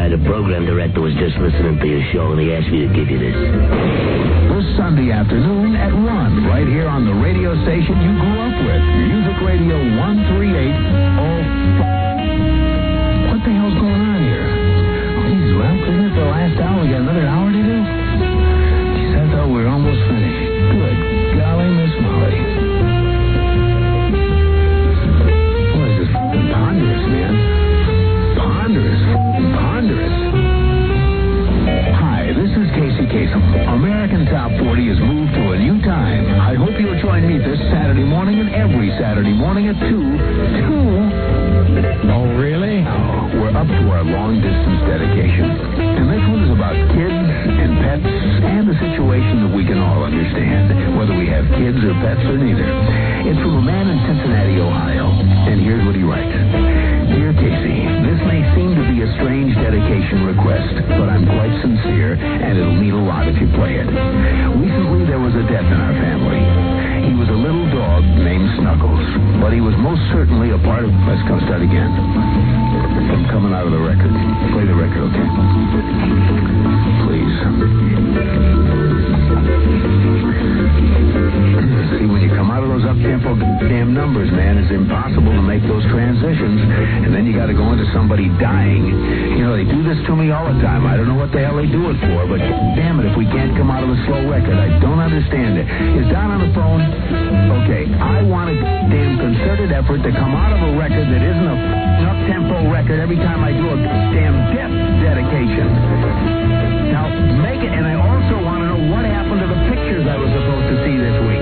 the program director was just listening to your show, and he asked me to give you this. This Sunday afternoon at 1, right here on the radio station you grew up with. Music Radio 138. What the hell's going on here? Geez, well, isn't it the last hour? We got another hour to do? Geez, I thought we were almost finished. Good golly, Miss Molly. What is this? Ponderous, man. Ponderous. Hi, this is Casey Kasem. American Top 40 has moved to a new time. I hope you'll join me this Saturday morning and every Saturday morning at 2. Oh, really? Oh, we're up to our long-distance dedication. And this one is about kids and pets and a situation that we can all understand, whether we have kids or pets or neither. It's from a man in Cincinnati, Ohio. And here's what he writes. Dear Casey, this may seem to be a strange dedication request, but I'm quite sincere, and it'll mean a lot if you play it. Recently, there was a death in our family. He was a little dog named Snuggles, but he was most certainly a part of... Let's go start again. I'm coming out of the record. Play the record, okay? Please. See, when you come out of those up-tempo damn numbers, man, it's impossible to make those transitions, and then you got to go into somebody dying. You know, they do this to me all the time. I don't know what the hell they do it for, but damn it, if we can't come out of a slow record, I don't understand it. Is Don on the phone? Okay, I want a damn concerted effort to come out of a record that isn't a up-tempo record every time I do a damn death dedication. Now, make it, and I also want to know what happened to the pictures I was supposed to see this week.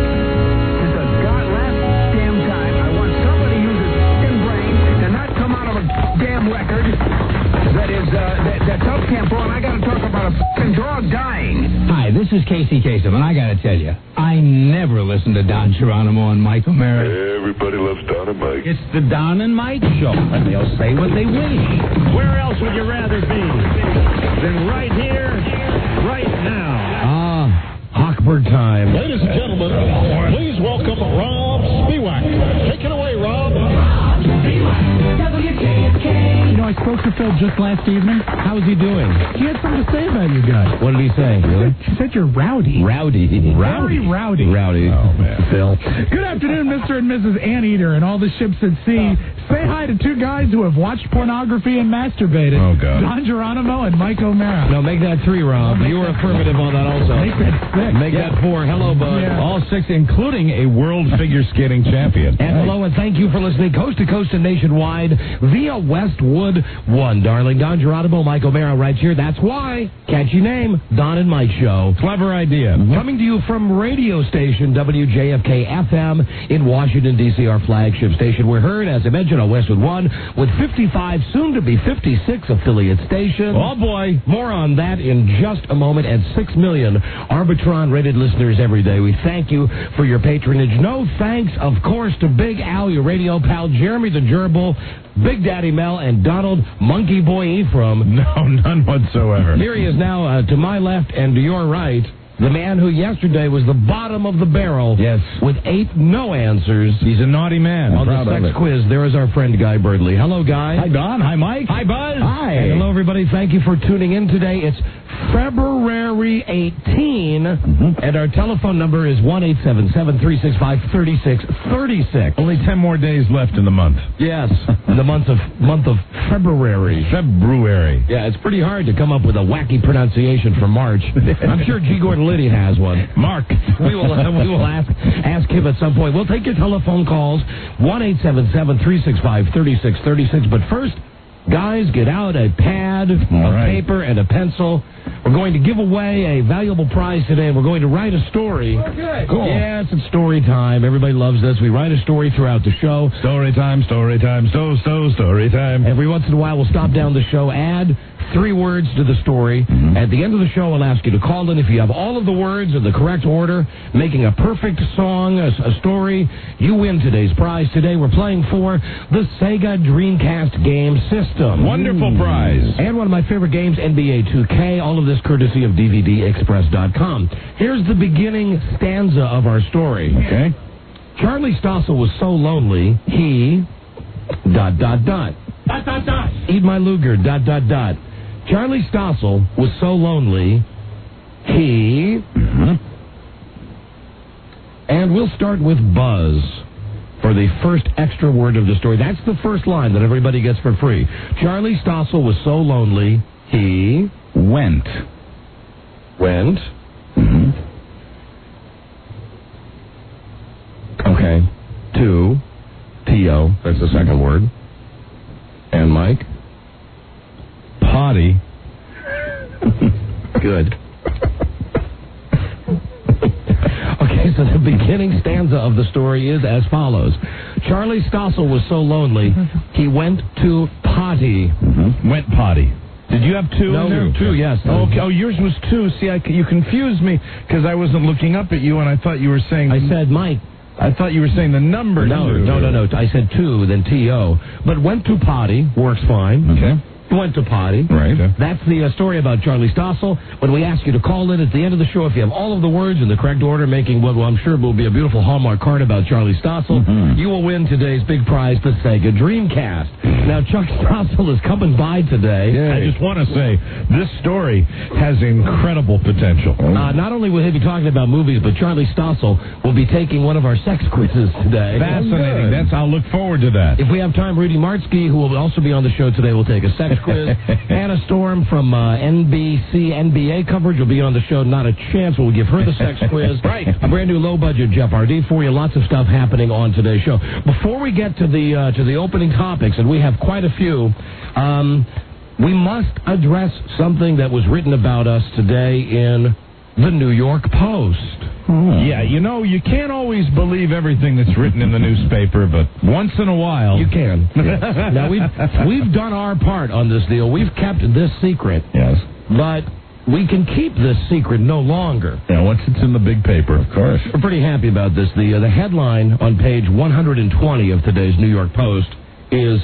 Damn record that is that's up tempo, and I got to talk about a fucking dog dying. Hi, this is Casey Kasem, and I got to tell you, I never listen to Don Geronimo and Mike O'Mara. Everybody loves Don and Mike. It's the Don and Mike show, and they'll say what they wish. Where else would you rather be than right here, right now? Hochberg time. Ladies and gentlemen, please welcome Rob Spiewak. Take it away, Rob. WJFK. You know, I spoke to Phil just last evening. How's he doing? He had something to say about you guys. What did he say? He said you're rowdy. Rowdy. Very rowdy. Rowdy. Oh, man. Phil. Good afternoon, Mr. and Mrs. Anteater and all the ships at sea. Say hi to two guys who have watched pornography and masturbated. Oh, God. Don Geronimo and Mike O'Mara. No, make that 3, Rob. You were affirmative on that also. Make that 6. Make that 4. Hello, bud. Yeah. All 6, including a world figure skating champion. And hello, and thank you for listening coast to coast and nationwide via Westwood One. Darling, Don Geronimo, Mike O'Mara right here. That's why. Catchy name, Don and Mike Show. Clever idea. Coming to you from radio station WJFK FM in Washington, D.C., our flagship station. We're heard, as I mentioned, on Westwood One with 55, soon to be 56 affiliate stations. Oh, boy. More on that in just a moment. And 6 million Arbitron-rated listeners every day. We thank you for your patronage. No thanks, of course, to Big Al, your radio pal, Jeremy the Gerbil, Big Daddy Mel, and Donald Monkey Boy Ephraim. No, none whatsoever. Here he is now to my left and to your right. The man who yesterday was the bottom of the barrel. Yes. With 8 no answers. He's a naughty man. On the sex quiz, there is our friend Guy Birdley. Hello, Guy. Hi, Don. Hi, Mike. Hi, Buzz. Hi. And hello, everybody. Thank you for tuning in today. It's February 18, and our telephone number is 1-877-365-3636. Only 10 more days left in the month. Yes, in the month of February. February. Yeah, it's pretty hard to come up with a wacky pronunciation for March. I'm sure G. Gordon Liddy has one. Mark. We will ask him at some point. We'll take your telephone calls, 1-877-365-3636. But first, guys, get out a pad, paper, and a pencil. We're going to give away a valuable prize today, and we're going to write a story. Okay. Cool. Yes, it's story time. Everybody loves this. We write a story throughout the show. Story time, story time, story time. Every once in a while, we'll stop down the show, add 3 words to the story. At the end of the show, I'll ask you to call in. If you have all of the words in the correct order, making a perfect song, a story, you win today's prize. Today, we're playing for the Sega Dreamcast game system. Wonderful prize. And one of my favorite games, NBA 2K. All of this courtesy of DVDExpress.com. Here's the beginning stanza of our story. Okay. Charlie Stossel was so lonely, he... ... Eat my Luger, ... Charlie Stossel was so lonely, he... And we'll start with Buzz for the first extra word of the story. That's the first line that everybody gets for free. Charlie Stossel was so lonely, he... Went. Okay. To T-O. That's the second word. And Mike? Potty. Good. Okay, so the beginning stanza of the story is as follows. Charlie Stossel was so lonely, he went to potty. Went potty. Did you have two? No, in there? two, yes. Okay. Oh, yours was two. See, you confused me because I wasn't looking up at you, and I thought you were saying... I said Mike. I thought you were saying the number. No. I said two, then T-O. But went to potty, works fine. Okay. Went to potty. Right. That's the story about Charlie Stossel. When we ask you to call in at the end of the show, if you have all of the words in the correct order, making what I'm sure will be a beautiful Hallmark card about Charlie Stossel, you will win today's big prize, the Sega Dreamcast. Now, Chuck Stossel is coming by today. Yay. I just want to say, this story has incredible potential. Not only will he be talking about movies, but Charlie Stossel will be taking one of our sex quizzes today. Fascinating. I'll look forward to that. If we have time, Rudy Martzke, who will also be on the show today, will take a sex quiz. Hannah Storm from NBC NBA coverage will be on the show. Not a chance. We'll give her the sex quiz. Right. A brand new low-budget Jeff R.D. for you. Lots of stuff happening on today's show. Before we get to the opening topics, and we have quite a few, we must address something that was written about us today in the New York Post. Yeah, you can't always believe everything that's written in the newspaper, but once in a while... You can. Now, we've done our part on this deal. We've kept this secret. Yes. But we can keep this secret no longer. Yeah, once it's in the big paper, of course. We're pretty happy about this. The headline on page 120 of today's New York Post is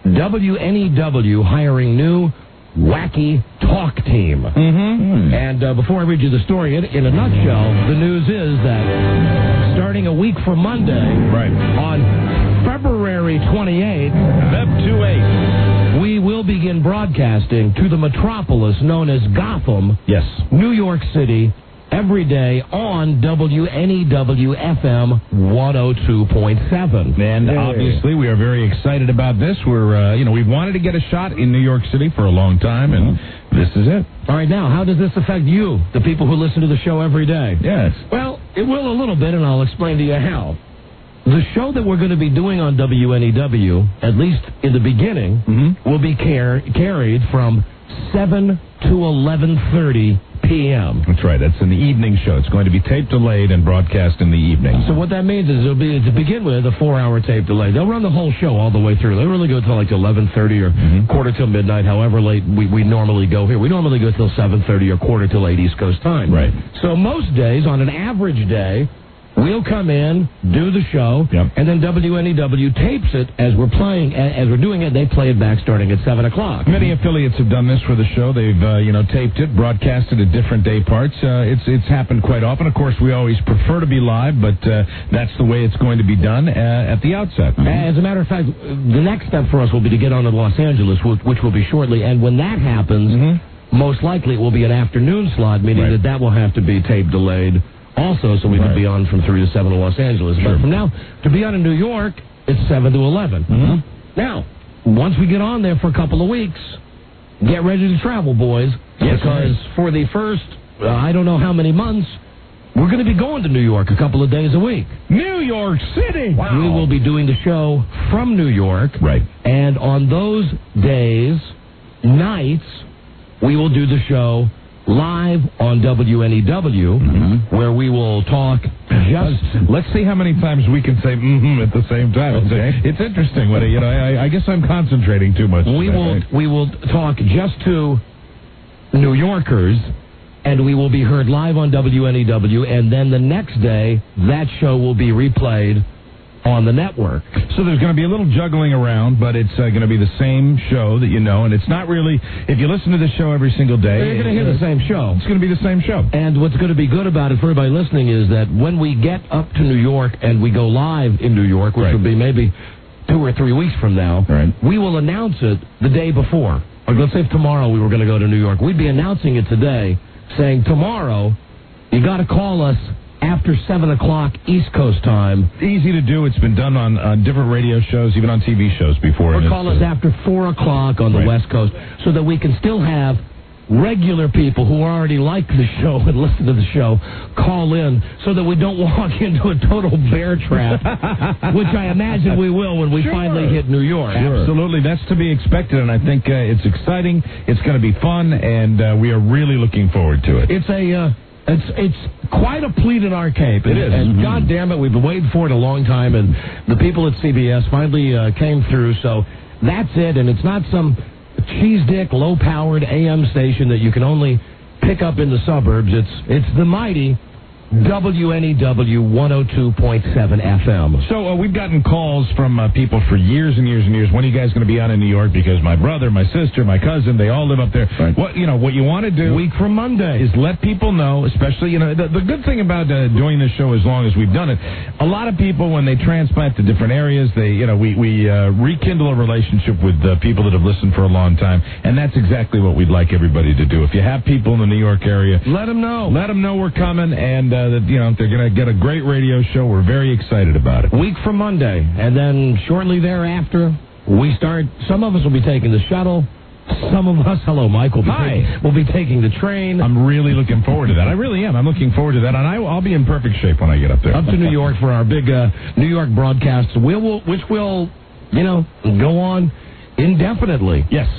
WNEW hiring new wacky talk team. And before I read you the story, in a nutshell, the news is that starting a week from Monday, on February 28th, Feb 28, we will begin broadcasting to the metropolis known as Gotham, yes, New York City, every day on WNEW-FM 102.7. And obviously, we are very excited about this. We're, we've wanted to get a shot in New York City for a long time, and this is it. All right, now, how does this affect you, the people who listen to the show every day? Yes. Well, it will a little bit, and I'll explain to you how. The show that we're going to be doing on WNEW, at least in the beginning, will be carried from 7 to 11:30 p.m. That's right. That's an evening show. It's going to be tape delayed and broadcast in the evening. So what that means is it'll be, to begin with, a 4-hour tape delay. They'll run the whole show all the way through. They really go till like 11:30 or quarter till midnight, however late we normally go here. We normally go till 7:30 or quarter till 8 East Coast time. Right. So most days, on an average day, we'll come in, do the show, and then WNEW tapes it as we're playing. As we're doing it, they play it back starting at 7 o'clock. Many affiliates have done this for the show. They've, taped it, broadcasted at different day parts. It's happened quite often. Of course, we always prefer to be live, but that's the way it's going to be done at the outset. As a matter of fact, the next step for us will be to get on to Los Angeles, which will be shortly. And when that happens, most likely it will be an afternoon slot, meaning that will have to be tape delayed also, so we can be on from 3 to 7 in Los Angeles. Sure. But from now, to be on in New York, it's 7 to 11. Now, once we get on there for a couple of weeks, get ready to travel, boys. Yes, because for the first, I don't know how many months, we're going to be going to New York a couple of days a week. New York City! Wow. We will be doing the show from New York. Right. And on those days, nights, we will do the show live on WNEW, where we will talk just... Let's see how many times we can say at the same time. Okay. It's interesting. I guess I'm concentrating too much. We will talk just to New Yorkers, and we will be heard live on WNEW, and then the next day, that show will be replayed on the network. So there's going to be a little juggling around, but it's going to be the same show that you know, and it's not really, if you listen to the show every single day... You're going to hear the same show. It's going to be the same show. And what's going to be good about it for everybody listening is that when we get up to New York and we go live in New York, which will be maybe 2 or 3 weeks from now, we will announce it the day before. or let's say if tomorrow we were going to go to New York, we'd be announcing it today, saying tomorrow you got to call us after 7 o'clock East Coast time. Easy to do. It's been done on different radio shows, even on TV shows before. Or call us after 4 o'clock on the West Coast so that we can still have regular people who already like the show and listen to the show call in so that we don't walk into a total bear trap, which I imagine we will when we finally hit New York. Absolutely. That's to be expected, and I think it's exciting. It's going to be fun, and we are really looking forward to it. It's quite a pleat in our cape. It is. And God damn it, we've been waiting for it a long time, and the people at CBS finally came through, so that's it, and it's not some cheese dick, low-powered AM station that you can only pick up in the suburbs. It's the mighty WNEW 102.7 FM. So we've gotten calls from people for years and years and years. When are you guys going to be on in New York? Because my brother, my sister, my cousin, they all live up there. Right. What you want to do week from Monday is let people know, especially, the good thing about doing this show as long as we've done it, a lot of people, when they transplant to different areas, we rekindle a relationship with people that have listened for a long time, and that's exactly what we'd like everybody to do. If you have people in the New York area, let them know. Let them know we're coming, and that they're going to get a great radio show. We're very excited about it. Week from Monday, and then shortly thereafter, we start. Some of us will be taking the shuttle. Some of us, hello, Mike, will be taking the train. I'm really looking forward to that. I really am. I'm looking forward to that, and I'll be in perfect shape when I get up there. Up to New York for our big New York broadcasts, which will go on indefinitely. Yes.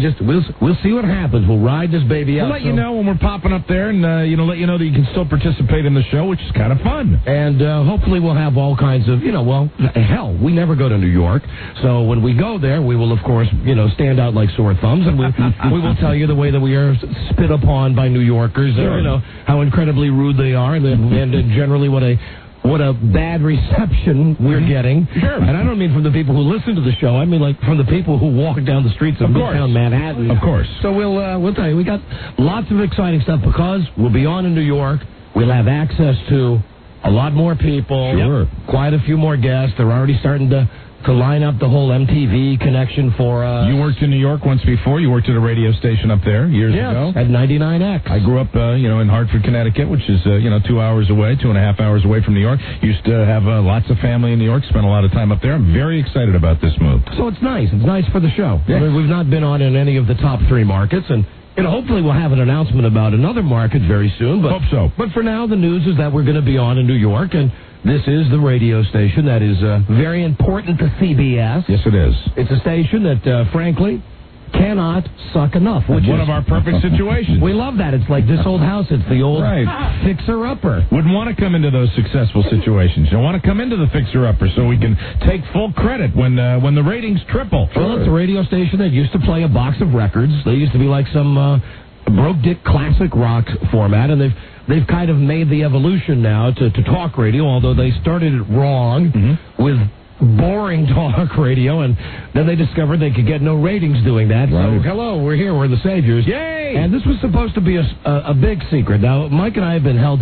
We'll see what happens. We'll ride this baby out. We'll let you know when we're popping up there, and let you know that you can still participate in the show, which is kind of fun. And hopefully we'll have all kinds of, hell, we never go to New York, so when we go there, we will of course, stand out like sore thumbs, and we will tell you the way that we are spit upon by New Yorkers, sure. How incredibly rude they are, and generally what a bad reception we're getting. Sure. And I don't mean from the people who listen to the show. I mean like from the people who walk down the streets of Midtown Manhattan. Of course. So we'll tell you, we got lots of exciting stuff because we'll be on in New York. We'll have access to a lot more people. Sure. Quite a few more guests. They're already starting to line up the whole MTV connection for us. You worked in New York once before. You worked at a radio station up there years ago. At 99X. I grew up, in Hartford, Connecticut, which is, 2 hours away, 2.5 hours away from New York. Used to have lots of family in New York, spent a lot of time up there. I'm very excited about this move. So it's nice. It's nice for the show. Yeah. I mean, we've not been on in any of the top 3 markets, and hopefully we'll have an announcement about another market very soon. But, hope so. But for now, the news is that we're going to be on in New York, and this is the radio station that is very important to CBS. Yes, it is. It's a station that, frankly, cannot suck enough. Which is one of our perfect situations. We love that. It's like this old house. It's the old fixer-upper. Wouldn't want to come into those successful situations. You want to come into the fixer-upper so we can take full credit when the ratings triple. Well, it's a radio station that used to play a box of records. They used to be like some broke dick classic rock format, and they've kind of made the evolution now to talk radio, although they started it wrong with boring talk radio, and then they discovered they could get no ratings doing that. Right. So, hello, we're here, we're the saviors. Yay! And this was supposed to be a big secret. Now, Mike and I have been held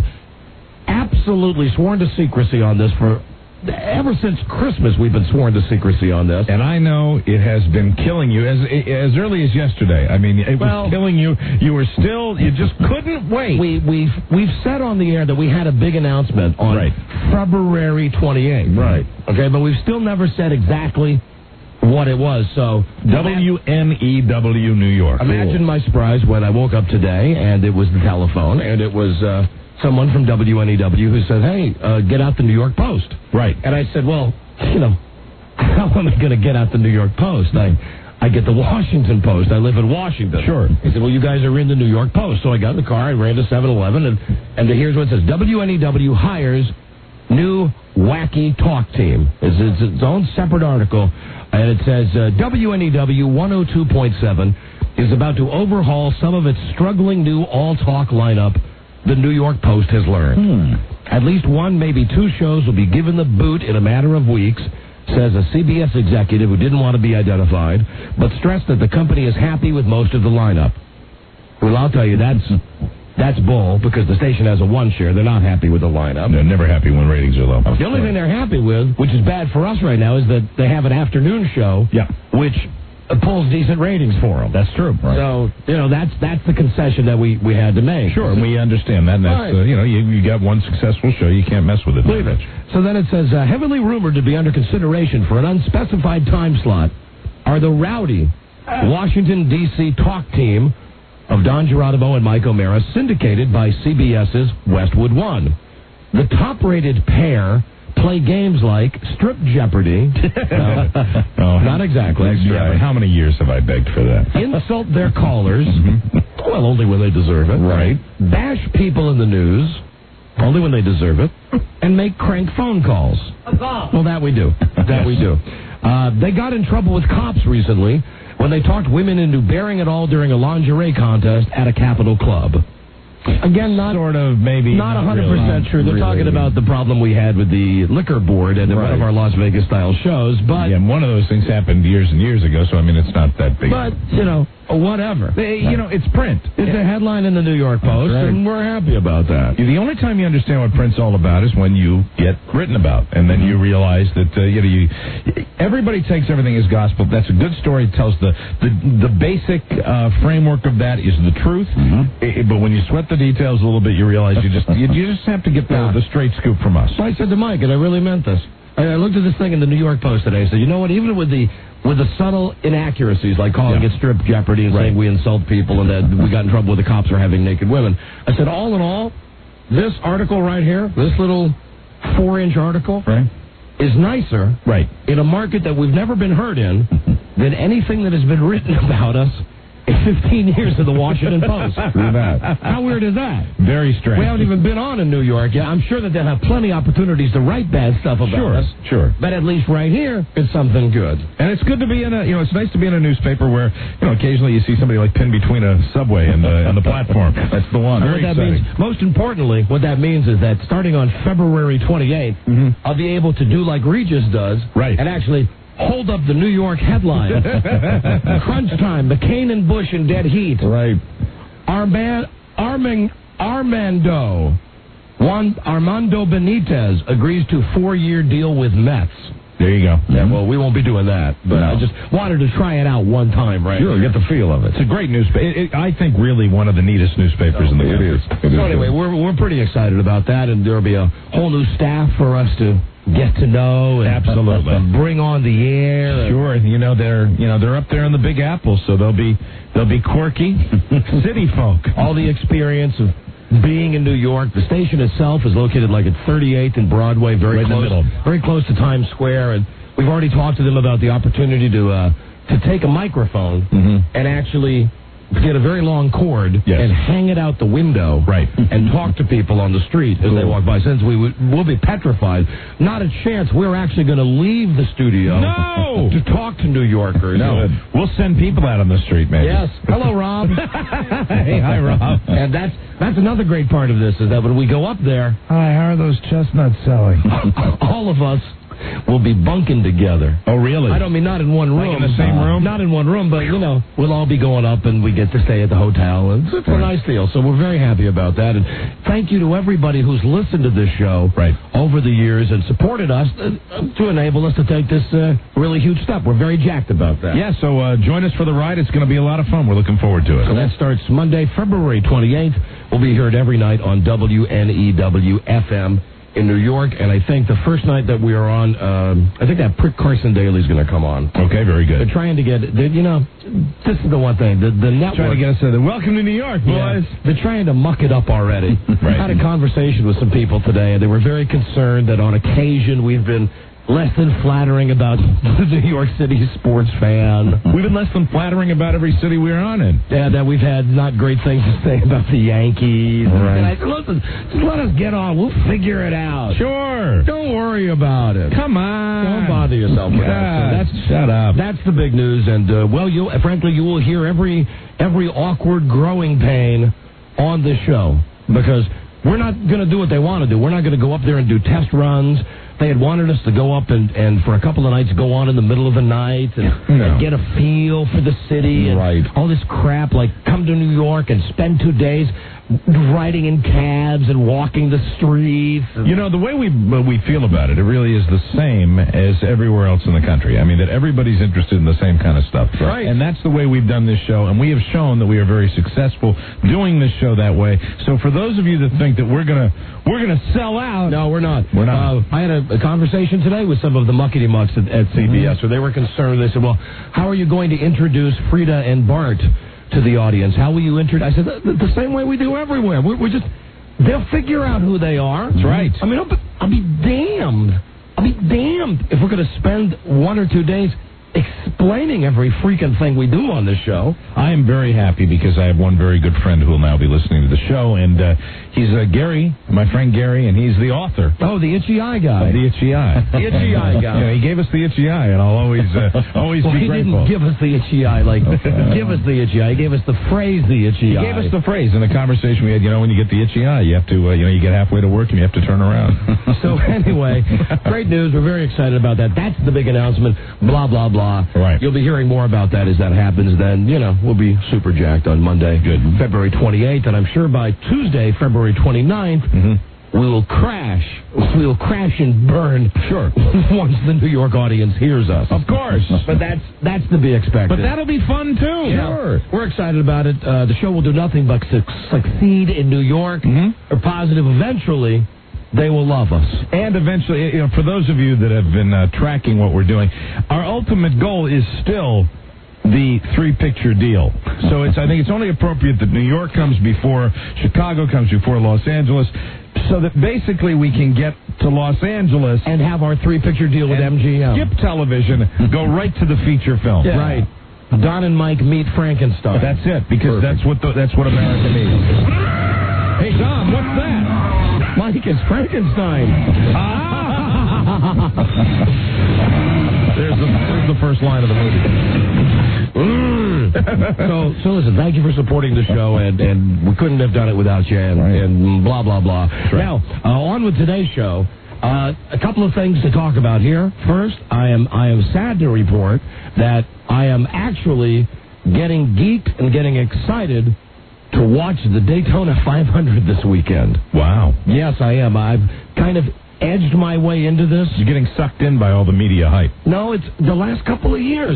absolutely sworn to secrecy on this for ever since Christmas. We've been sworn to secrecy on this. And I know it has been killing you as early as yesterday. I mean, it was killing you. You just couldn't wait. We've said on the air that we had a big announcement on February 28th. Right. Okay, but we've still never said exactly what it was. So WNEW New York. Imagine my surprise when I woke up today and it was the telephone, and it was someone from WNEW who said, hey, get out the New York Post. Right. And I said, well, how am I going to get out the New York Post? I get the Washington Post. I live in Washington. Sure. He said, well, you guys are in the New York Post. So I got in the car, I ran to 7-Eleven, and here's what it says. WNEW hires new wacky talk team. It's its own separate article, and it says WNEW 102.7 is about to overhaul some of its struggling new all-talk lineup, the New York Post has learned. At least one, maybe 2 shows will be given the boot in a matter of weeks, says a CBS executive who didn't want to be identified, but stressed that the company is happy with most of the lineup. Well, I'll tell you, that's bull, because the station has a 1 share. They're not happy with the lineup. They're never happy when ratings are low. The only thing they're happy with, which is bad for us right now, is that they have an afternoon show, which pulls decent ratings for them. That's true. Right. So, that's the concession that we had to make. Sure, and we understand that. And that's, Right. you got one successful show, you can't mess with it. Believe it. So then it says, heavily rumored to be under consideration for an unspecified time slot are the rowdy Washington, D.C. talk team of Don Geronimo and Mike O'Mara, syndicated by CBS's Westwood One. The top-rated pair play games like Strip Jeopardy. Not exactly. Yeah, but how many years have I begged for that? Insult their callers. Well, only when they deserve it. Right. Bash people in the news. Only when they deserve it. And make crank phone calls. Well, that we do. That we do. They got in trouble with cops recently when they talked women into bearing it all during a lingerie contest at a Capitol club. Again, not 100% true. They're talking about the problem we had with the liquor board at one of our Las Vegas style shows. But one of those things happened years and years ago, so I mean it's not that big. But whatever. It's print. It's a headline in the New York Post, and we're happy about that. The only time you understand what print's all about is when you get written about, and then you realize that everybody takes everything as gospel. That's a good story. It tells the basic framework of that is the truth. But when you sweat the details a little bit, you realize you just have to get the straight scoop from us. So I said to Mike, and I really meant this. I looked at this thing in the New York Post today. I said, you know what? Even with the subtle inaccuracies, like calling it Strip Jeopardy and saying we insult people and that we got in trouble with the cops for having naked women, I said, all in all, this article right here, this little 4-inch article, is nicer in a market that we've never been heard in than anything that has been written about us in 15 years of the Washington Post. How weird is that? Very strange. We haven't even been on in New York yet. I'm sure that they'll have plenty of opportunities to write bad stuff about us. Sure. But at least right here, it's something good. And it's good to be in it's nice to be in a newspaper where, occasionally you see somebody like pinned between a subway and the platform. That's the one. Very exciting. Most importantly, what that means is that starting on February 28th, I'll be able to do like Regis does. And actually hold up the New York headline. Crunch time, McCain and Bush in dead heat. Armando Benitez agrees to 4-year deal with Mets. There you go. Yeah, well, we won't be doing that, but I just wanted to try it out one time, right? Sure, get the feel of it. It's a great newspaper. I think really one of the neatest newspapers in the country. It is. So anyway, we're pretty excited about that, and there'll be a whole new staff for us to get to know and absolutely bring on the air. Sure, they're up there in the Big Apple, so they'll be quirky city folk. All the experience of being in New York. The station itself is located like at 38th and Broadway, very close to Times Square, and we've already talked to them about the opportunity to take a microphone and actually get a very long cord and hang it out the window and talk to people on the street as they walk by. Since we'll be petrified, not a chance we're actually going to leave the studio to talk to New Yorkers. No, we'll send people out on the street, maybe. Yes. Hello, Rob. Hey, hi, Rob. And that's another great part of this, is that when we go up there, hi, how are those chestnuts selling? all of us will be bunking together. Oh, really? I don't mean not in one room. Like in the same room? Not in one room, but, we'll all be going up and we get to stay at the hotel. And it's a nice deal. So we're very happy about that. And thank you to everybody who's listened to this show over the years and supported us to enable us to take this really huge step. We're very jacked about that. Yeah, so join us for the ride. It's going to be a lot of fun. We're looking forward to it. So that starts Monday, February 28th. We'll be heard every night on WNEW-FM. in New York, and I think the first night that we are on, I think that Prick Carson Daly is going to come on. Okay, very good. They're trying to get, this is the one thing, the network. Trying to get us to welcome to New York, boys. Yeah, they're trying to muck it up already. Right. I had a conversation with some people today, and they were very concerned that on occasion we've been less than flattering about the New York City sports fan. We've been less than flattering about every city we're on in. Yeah, that we've had not great things to say about the Yankees. Right. And I said, listen, just let us get on. We'll figure it out. Sure. Don't worry about it. Come on. Don't bother yourself with that. So shut up. That's the big news. And, you will hear every awkward growing pain on this show. Because we're not going to do what they want to do. We're not going to go up there and do test runs. they had wanted us to go up and for a couple of nights go on in the middle of the night and get a feel for the city and all this crap, like come to New York and spend 2 days riding in cabs and walking the streets. You know, the way we feel about it, it really is the same as everywhere else in the country. I mean, that everybody's interested in the same kind of stuff. Right. And that's the way we've done this show, and we have shown that we are very successful doing this show that way. So for those of you that think that we're gonna sell out... No, we're not. We're not. I had a conversation today with some of the muckety-mucks at CBS, where they were concerned. They said, well, how are you going to introduce Frida and Bart to the audience? How will you introduce? I said, the same way we do everywhere. We're just, they'll figure out who they are. That's right. I mean, I'll be damned. I'll be damned if we're going to spend 1 or 2 days explaining every freaking thing we do on this show. I am very happy because I have one very good friend who will now be listening to the show, and he's Gary, my friend Gary, and he's the author. Oh, the itchy eye guy. The itchy eye. The itchy eye guy. Yeah, he gave us the itchy eye, and I'll always be grateful. He didn't give us the itchy eye, like, give us the itchy eye. He gave us the phrase, the itchy eye. He gave us the phrase in the conversation we had, when you get the itchy eye, you have to, you get halfway to work and you have to turn around. So anyway, great news. We're very excited about that. That's the big announcement. Blah, blah, blah. Right. You'll be hearing more about that as that happens. Then, we'll be super jacked on Monday, February 28th. And I'm sure by Tuesday, February 29th, we will crash. We will crash and burn. Sure. Once the New York audience hears us. Of course. But that's to be expected. But that'll be fun, too. Yeah. Sure. We're excited about it. The show will do nothing but succeed in New York. Or positive. Eventually, they will love us. And eventually, for those of you that have been tracking what we're doing, our ultimate goal is still the 3-picture deal. So I think it's only appropriate that New York comes before Chicago, comes before Los Angeles, so that basically we can get to Los Angeles and have our 3-picture deal with MGM. Skip television, go right to the feature film. Yeah. Right. Don and Mike meet Frankenstein. That's it, because that's what America needs. Hey, Don, what's that? Mike is Frankenstein. There's the first line of the movie. So listen, thank you for supporting the show, and we couldn't have done it without you, and blah, blah, blah. Right. Now, on with today's show. A couple of things to talk about here. First, I am sad to report that I am actually getting geeked and getting excited to watch the Daytona 500 this weekend. Wow. Yes, I am. I've kind of edged my way into this. You're getting sucked in by all the media hype. No, it's the last couple of years.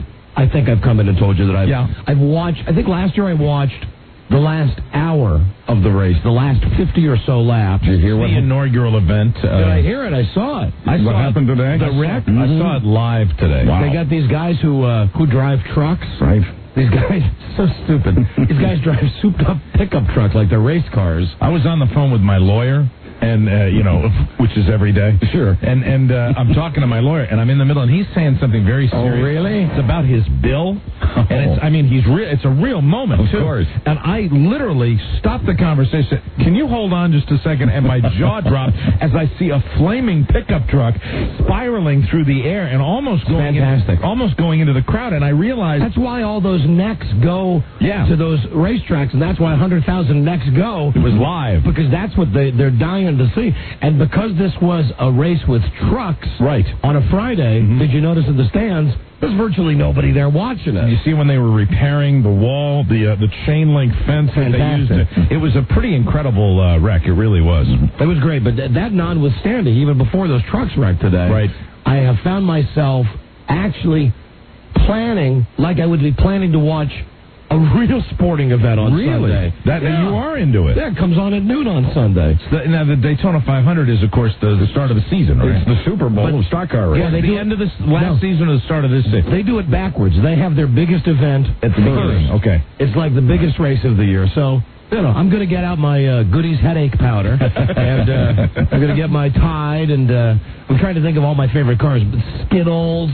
I think I've come in and told you that I've watched. I think last year I watched the last hour of the race, the last 50 or so laps. Did you hear what the inaugural event? Did I hear it? I saw it. What happened today? The wreck. I saw it live today. Wow. They got these guys who drive trucks. Right. These guys, so stupid. These guys drive souped-up pickup trucks like they're race cars. I was on the phone with my lawyer, and which is every day. Sure. And I'm talking to my lawyer, and I'm in the middle, and he's saying something very serious. Oh, really? It's about his bill, and it's a real moment, of course. And I literally stopped the conversation. Can you hold on just a second? And my jaw dropped as I see a flaming pickup truck spiraling through the air and almost going into the crowd. And I realized that's why all those necks go to those racetracks, and that's why 100,000 necks go. It was live because that's what they're dying to see. And because this was a race with trucks on a Friday, did you notice in the stands, there's virtually nobody there watching it. You see when they were repairing the wall, the chain link fence that they used, it was a pretty incredible wreck. It really was. It was great, but that notwithstanding, even before those trucks wrecked today, I have found myself actually planning like I would be planning to watch a real sporting event on Sunday. You are into it. Yeah, it comes on at noon on Sunday. Now, the Daytona 500 is, of course, the start of the season, right? It's the Super Bowl of stock car race. Yeah, they the end of this last season or the start of this season? They do it backwards. They have their biggest event at the beginning. Okay. It's like the biggest race of the year. So, I'm going to get out my Goodies headache powder, and I'm going to get my Tide, and I'm trying to think of all my favorite cars. Skittles,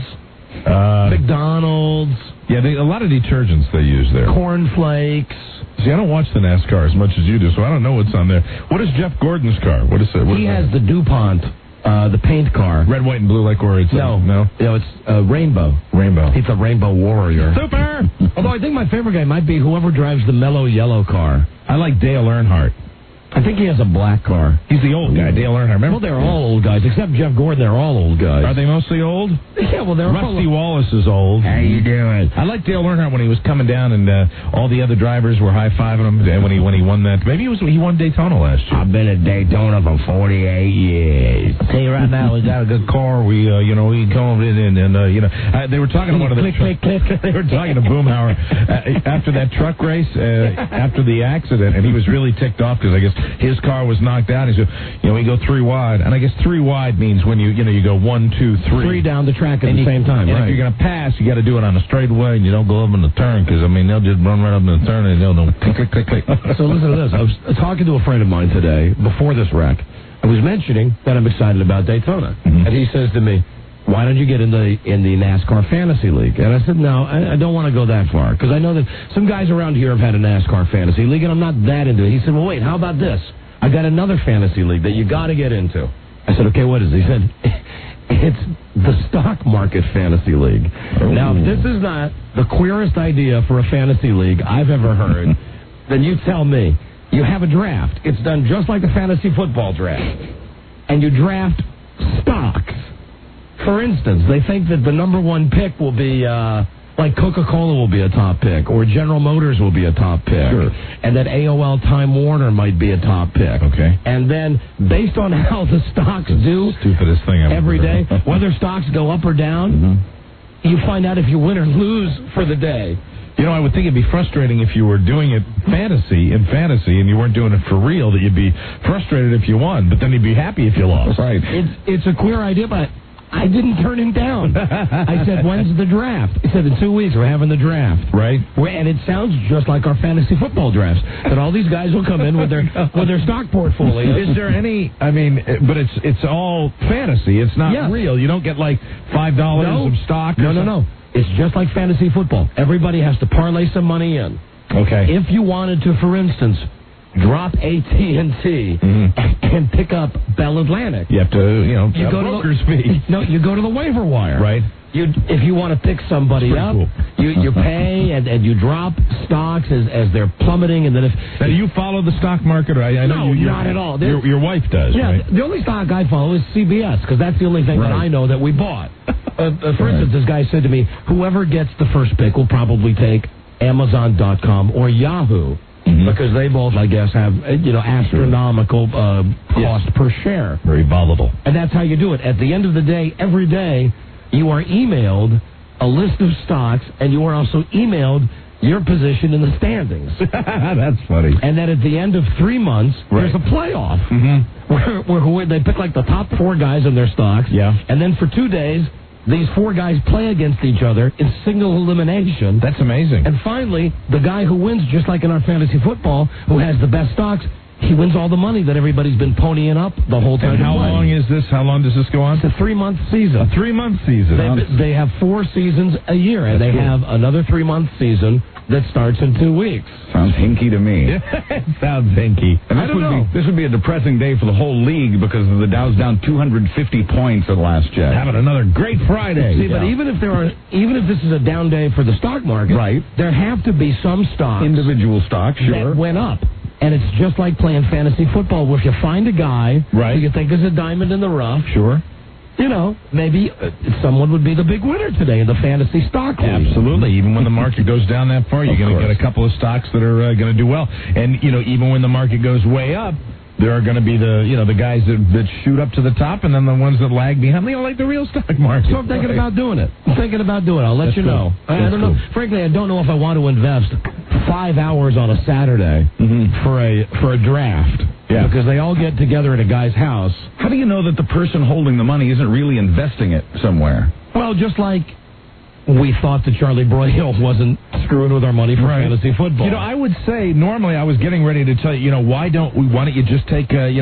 McDonald's. Yeah, a lot of detergents they use there. Cornflakes. See, I don't watch the NASCAR as much as you do, so I don't know what's on there. What is Jeff Gordon's car? What is it? He has the DuPont, the paint car. Red, white, and blue, like where it's... No, it's Rainbow. It's a Rainbow Warrior. Super! Although I think my favorite guy might be whoever drives the mellow yellow car. I like Dale Earnhardt. I think he has a black car. He's the old guy, Dale Earnhardt. Remember? Well, they're all old guys, except Jeff Gordon. They're all old guys. Are they mostly old? Yeah, well, they're Rusty all... Wallace is old. How you doing? I like Dale Earnhardt when he was coming down and all the other drivers were high-fiving him when he won that. Maybe he won Daytona last year. I've been at Daytona for 48 years. I'll tell you right now, we got a good car. We can come in and they were talking to one of the... Click. They were talking to Boomhauer after that truck race, after the accident, and he was really ticked off because I guess his car was knocked out. He said, we go 3 wide, and I guess 3 wide means when you go 1, 2, 3. 3 down the track at the same time. And right. if you're going to pass, you got to do it on a straightaway, and you don't go up in the turn because they'll just run right up in the turn and they'll click. So listen to this. I was talking to a friend of mine today before this wreck. I was mentioning that I'm excited about Daytona, and he says to me, "Why don't you get in the NASCAR Fantasy League?" And I said, "No, I don't want to go that far because I know that some guys around here have had a NASCAR Fantasy League, and I'm not that into it." He said, "Well, wait, how about this? I got another fantasy league that you got to get into." I said, "Okay, what is it?" He said, "It's the stock market fantasy league." Now, if this is not the queerest idea for a fantasy league I've ever heard, then you tell me. You have a draft. It's done just like the fantasy football draft. And you draft stocks. For instance, they think that the number 1 pick will be, like Coca-Cola will be a top pick, or General Motors will be a top pick. Sure. And that AOL Time Warner might be a top pick. Okay. And then, based on how the stocks do Stupidest thing ever. every day, whether stocks go up or down, you find out if you win or lose for the day. I would think it'd be frustrating if you were doing it in fantasy, and you weren't doing it for real, that you'd be frustrated if you won, but then you'd be happy if you lost. Right. It's a queer idea, but I didn't turn him down. I said, "When's the draft?" He said, "In 2 weeks, we're having the draft." Right. And it sounds just like our fantasy football drafts, that all these guys will come in with their stock portfolio. Is there any, but it's all fantasy. It's not real. You don't get like $5 of stock. No. It's just like fantasy football. Everybody has to parlay some money in. Okay. If you wanted to, for instance, drop AT&T and pick up Bell Atlantic, you have to, you go broker's to fee. No, you go to the waiver wire. Right. If you want to pick somebody up, cool. you pay and you drop stocks as they're plummeting, and then Now, do you follow the stock market? Or I know no, not at all. Your wife does. Yeah, right? the only stock I follow is CBS because that's the only thing that I know that we bought. For instance, this guy said to me, "Whoever gets the first pick will probably take Amazon.com or Yahoo." Because they both, I guess, have astronomical cost per share. Very volatile. And that's how you do it. At the end of the day, every day, you are emailed a list of stocks, and you are also emailed your position in the standings. That's funny. And then at the end of 3 months, there's a playoff where they pick like the top 4 guys in their stocks. Yeah. And then for 2 days, these 4 guys play against each other in single elimination. That's amazing. And finally, the guy who wins, just like in our fantasy football, who has the best stocks, he wins all the money that everybody's been ponying up the whole time. And how long is this? How long does this go on? It's a 3-month season. A 3-month season. They have 4 seasons a year, and they have another 3-month season that starts in 2 weeks. Sounds hinky to me. It sounds hinky. And I don't know. This would be a depressing day for the whole league because the Dow's down 250 points at the last check. Having another great Friday. See, but even if this is a down day for the stock market, right, there have to be some stocks, individual stocks, sure, that went up. And it's just like playing fantasy football, where if you find a guy who you think is a diamond in the rough, sure, maybe someone would be the big winner today in the fantasy stock league. Absolutely. Even when the market goes down that far, you're going to get a couple of stocks that are going to do well. And, even when the market goes way up, there are going to be the guys that shoot up to the top, and then the ones that lag behind, like the real stock market. So I'm thinking about doing it. I'll let you know. I don't know. Frankly, I don't know if I want to invest 5 hours on a Saturday for a draft. Yeah. Because they all get together at a guy's house. How do you know that the person holding the money isn't really investing it somewhere? Well, just like we thought that Charlie Broyhill wasn't screwing with our money for fantasy football. I would say normally I was getting ready to tell you, why don't you just take $10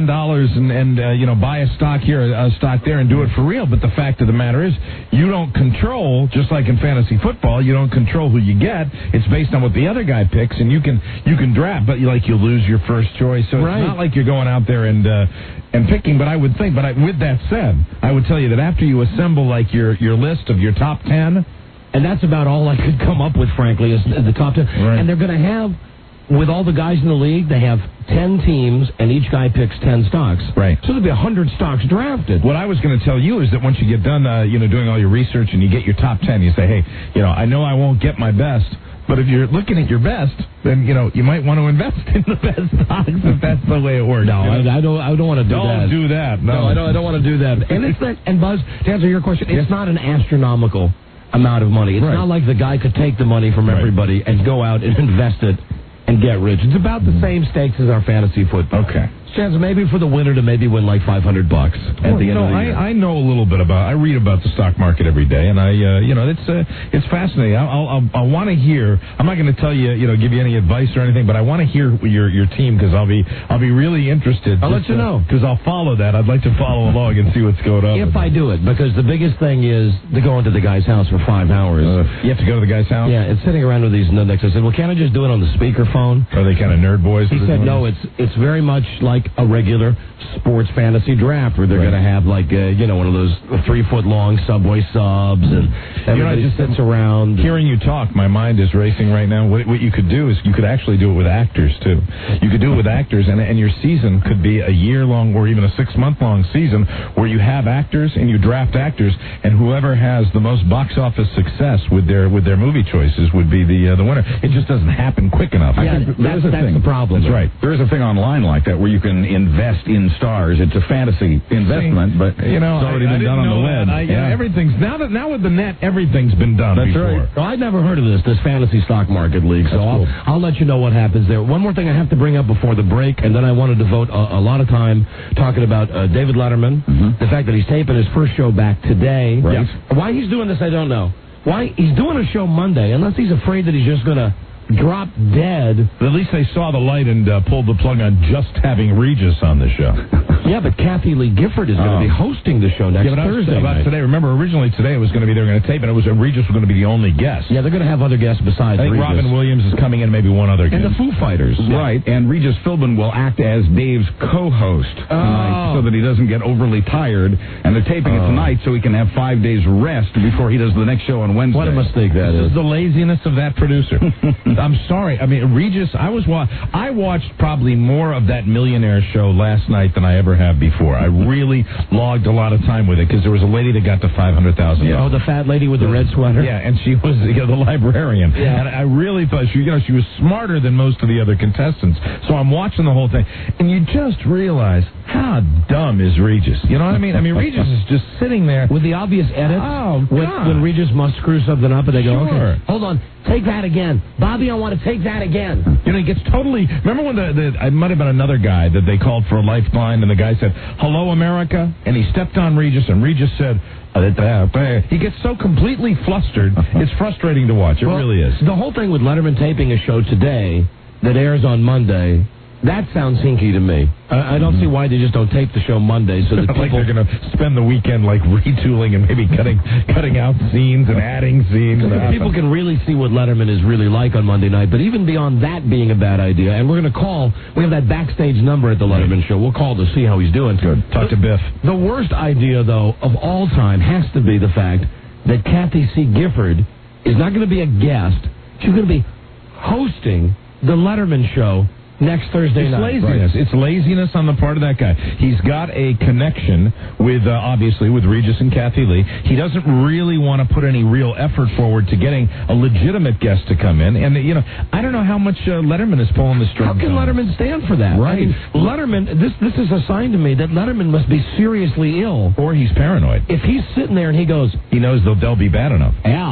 and buy a stock here, a stock there, and do it for real? But the fact of the matter is, you don't control, just like in fantasy football, you don't control who you get. It's based on what the other guy picks, and you can draft, but you lose your first choice. So it's not like you're going out there and picking. But I would think, with that said, I would tell you that after you assemble your list of your top 10. And that's about all I could come up with, frankly, is the top 10. Right. And they're going to have with all the guys in the league, they have 10 teams, and each guy picks 10 stocks. Right. So there'll be 100 stocks drafted. What I was going to tell you is that once you get done, doing all your research and you get your top 10, you say, hey, I know I won't get my best, but if you're looking at your best, then, you might want to invest in the best stocks if that's the way it works. No, I don't want to do that. Don't do that. No, I don't want to do that. And it's that, and Buzz, to answer your question, it's not an astronomical amount of money. It's not like the guy could take the money from everybody and go out and invest it and get rich. It's about the same stakes as our fantasy football. Okay. Chance maybe for the winner to maybe win like $500 at the end of the year. I know a little bit I read about the stock market every day, and it's fascinating. I want to hear. I'm not going to tell you, give you any advice or anything, but I want to hear your team because I'll be really interested. I'll let you know because I'll follow that. I'd like to follow along and see what's going on. If I do it, because the biggest thing is to go into the guy's house for 5 hours. You have to go to the guy's house. Yeah, and sitting around with these nutnicks. I said, well, can't I just do it on the speakerphone? Are they kind of nerd boys? He said, no, it's very much like a regular sports fantasy draft where they're going to have like one of those 3-foot-long Subway subs and everybody just sits around. Hearing you talk, my mind is racing right now. What you could do is you could actually do it with actors too. You could do it with actors, and your season could be a year-long or even a 6-month-long season where you have actors and you draft actors, and whoever has the most box office success with their movie choices would be the winner. It just doesn't happen quick enough. Yeah, that's the problem. That's right. There is a thing online like that where you can invest in stars. It's a fantasy investment, but it's already been done on the web. Everything's now with the net. Everything's been done. That's before. right. Well, I'd never heard of this fantasy stock market league, so cool. I'll let you know what happens there. One more thing I have to bring up before the break, and then I want to devote a lot of time talking about David Letterman, the fact that he's taping his first show back today. Right. Why he's doing this, I don't know. Why he's doing a show Monday, unless he's afraid that he's just going to drop dead. At least they saw the light and pulled the plug on just having Regis on the show. Yeah, but Kathy Lee Gifford is going to be hosting the show next Thursday. About today. Remember, originally today it was going to be they were going to tape, and Regis was going to be the only guest. Yeah, they're going to have other guests besides I think Regis. Robin Williams is coming in, maybe one other guest. And the Foo Fighters. Right, and Regis Philbin will act as Dave's co-host tonight so that he doesn't get overly tired, and they're taping it tonight so he can have 5 days rest before he does the next show on Wednesday. What a mistake that This is. is the laziness of that producer. I'm sorry. I mean, Regis, I watched probably more of that Millionaire show last night than I ever have before. I really logged a lot of time with it because there was a lady that got to $500,000. Oh, the fat lady with the red sweater? Yeah, and she was the librarian. Yeah. And I really thought she was smarter than most of the other contestants. So I'm watching the whole thing, and you just realize how dumb is Regis. You know what I mean? I mean, Regis is just sitting there with the obvious edits. Oh, God. When Regis must screw something up, and they go, Sure. okay, hold on, take that again. Bobby, I want to take that again. He gets totally... Remember when it might have been another guy that they called for a lifeline, and the guy said, "Hello, America," and he stepped on Regis, and Regis said... He gets so completely flustered. It's frustrating to watch. It really is. The whole thing with Letterman taping a show today that airs on Monday... That sounds hinky to me. I don't see why they just don't tape the show Monday so that like people... they're going to spend the weekend like retooling and maybe cutting out scenes and adding scenes. People can really see what Letterman is really like on Monday night. But even beyond that being a bad idea, and we're going to call... We have that backstage number at the Letterman show. We'll call to see how he's doing. Good. Talk to Biff. The worst idea, though, of all time has to be the fact that Kathy C. Gifford is not going to be a guest. She's going to be hosting the Letterman show next Thursday night. Laziness. Right. It's laziness on the part of that guy. He's got a connection with, obviously, with Regis and Kathy Lee. He doesn't really want to put any real effort forward to getting a legitimate guest to come in. And, I don't know how much Letterman is pulling the strings. How can Letterman stand for that? Right. I mean, Letterman, this is a sign to me that Letterman must be seriously ill. Or he's paranoid. If he's sitting there and he goes... He knows they'll be bad enough.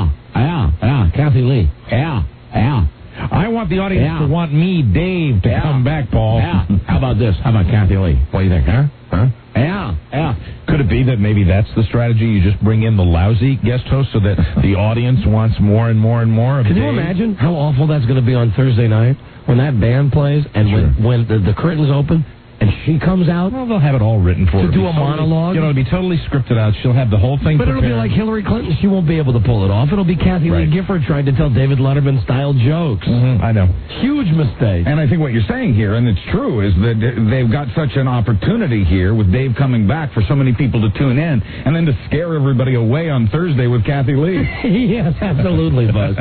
Yeah, Kathy Lee. Yeah. I want the audience to want me, Dave, to come back, Paul. Yeah. How about this? How about Kathy Lee? What do you think, huh? Yeah. Could it be that maybe that's the strategy? You just bring in the lousy guest host so that the audience wants more and more and more of Can Dave? you imagine how awful that's going to be on Thursday night when that band plays and when the curtains open and she comes out. Well, they'll have it all written for her. To do a monologue? It'll be totally scripted out. She'll have the whole thing But prepared. it'll be like Hillary Clinton. She won't be able to pull it off. It'll be Kathy Lee Gifford trying to tell David Letterman-style jokes. I know. Huge mistake. And I think what you're saying here, and it's true, is that they've got such an opportunity here with Dave coming back for so many people to tune in, and then to scare everybody away on Thursday with Kathy Lee. Yes, absolutely, Buzz.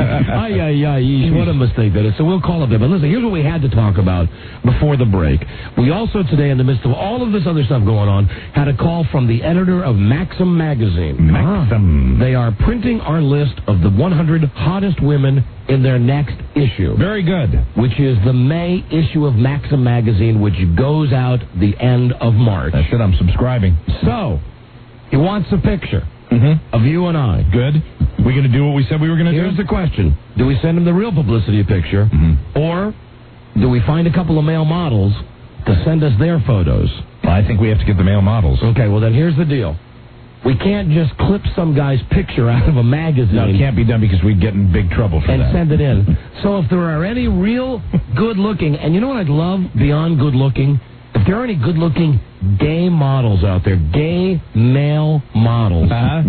What a mistake that is. So we'll call up there. But listen, here's what we had to talk about before the break. We also today, in the midst of all of this other stuff going on, had a call from the editor of Maxim magazine. Maxim. They are printing our list of the 100 hottest women in their next issue. Very good. Which is the May issue of Maxim magazine, which goes out the end of March. That's it. I'm subscribing. So, he wants a picture of you and I. Good. We going to do what we said we were going to do? Here's the question. Do we send him the real publicity picture, or do we find a couple of male models to send us their photos? I think we have to get the male models. Okay, well then here's the deal. We can't just clip some guy's picture out of a magazine. No, it can't be done because we'd get in big trouble for that. And send it in. So if there are any real good-looking, and you know what I'd love beyond good-looking? If there are any good-looking gay models out there, gay male models,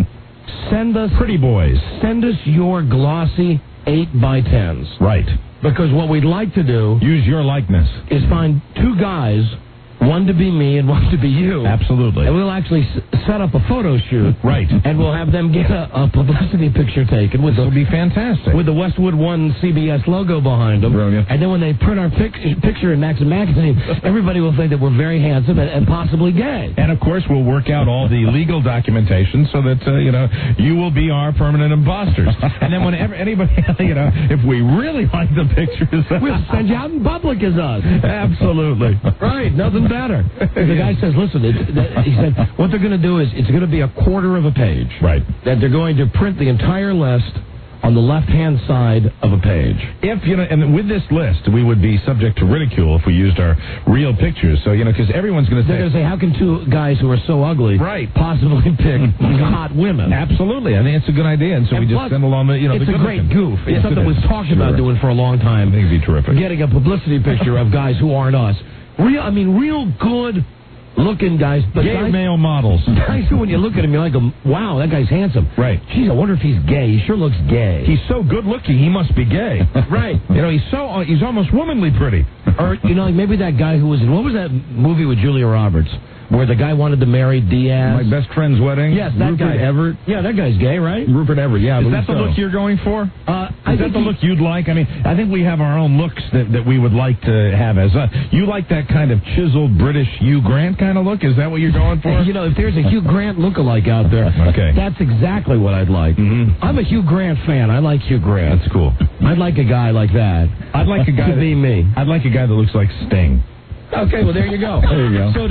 send us... Pretty boys. Send us your glossy 8x10s. Right. Because what we'd like to do... Use your likeness. ...is find two guys... One to be me and one to be you. Absolutely. And we'll actually set up a photo shoot. Right. And we'll have them get a publicity picture taken. This will be fantastic. With the Westwood One CBS logo behind them. Brilliant. And then when they print our picture in Maxim magazine, everybody will think that we're very handsome and possibly gay. And, of course, we'll work out all the legal documentation so that, you will be our permanent imposters. And then whenever anybody, if we really like the pictures... we'll send you out in public as us. Absolutely. Right. Nothing better. The guy says, listen, he said, what they're going to do is it's going to be a quarter of a page. Right. That they're going to print the entire list on the left-hand side of a page. If, and with this list, we would be subject to ridicule if we used our real pictures. So, because everyone's going to say... They're going to say, how can two guys who are so ugly possibly pick hot women? Absolutely. I think it's a good idea. And so we just send along the, it's the a great goof. It's yes, something we've talked about doing for a long time. I think it'd be terrific. Getting a publicity picture of guys who aren't us. Real good looking guys. Gay male models. Guys who, when you look at him, you're like, wow, that guy's handsome. Right. Geez, I wonder if he's gay. He sure looks gay. He's so good looking, he must be gay. Right. He's almost womanly pretty. Or, maybe that guy who was in, what was that movie with Julia Roberts? Where the guy wanted to marry Diaz. My Best Friend's Wedding? Yes, that Rupert guy. Everett? Yeah, that guy's gay, right? Rupert Everett, yeah. Is that the look you're going for? Is that the look you'd like? I mean, I think we have our own looks that we would like to have as us. You like that kind of chiseled British Hugh Grant kind of look? Is that what you're going for? If there's a Hugh Grant lookalike out there, that's exactly what I'd like. Mm-hmm. I'm a Hugh Grant fan. I like Hugh Grant. That's cool. I'd like a guy like that. I'd like a guy to be me. I'd like a guy that looks like Sting. Okay, well, there you go. There you go. So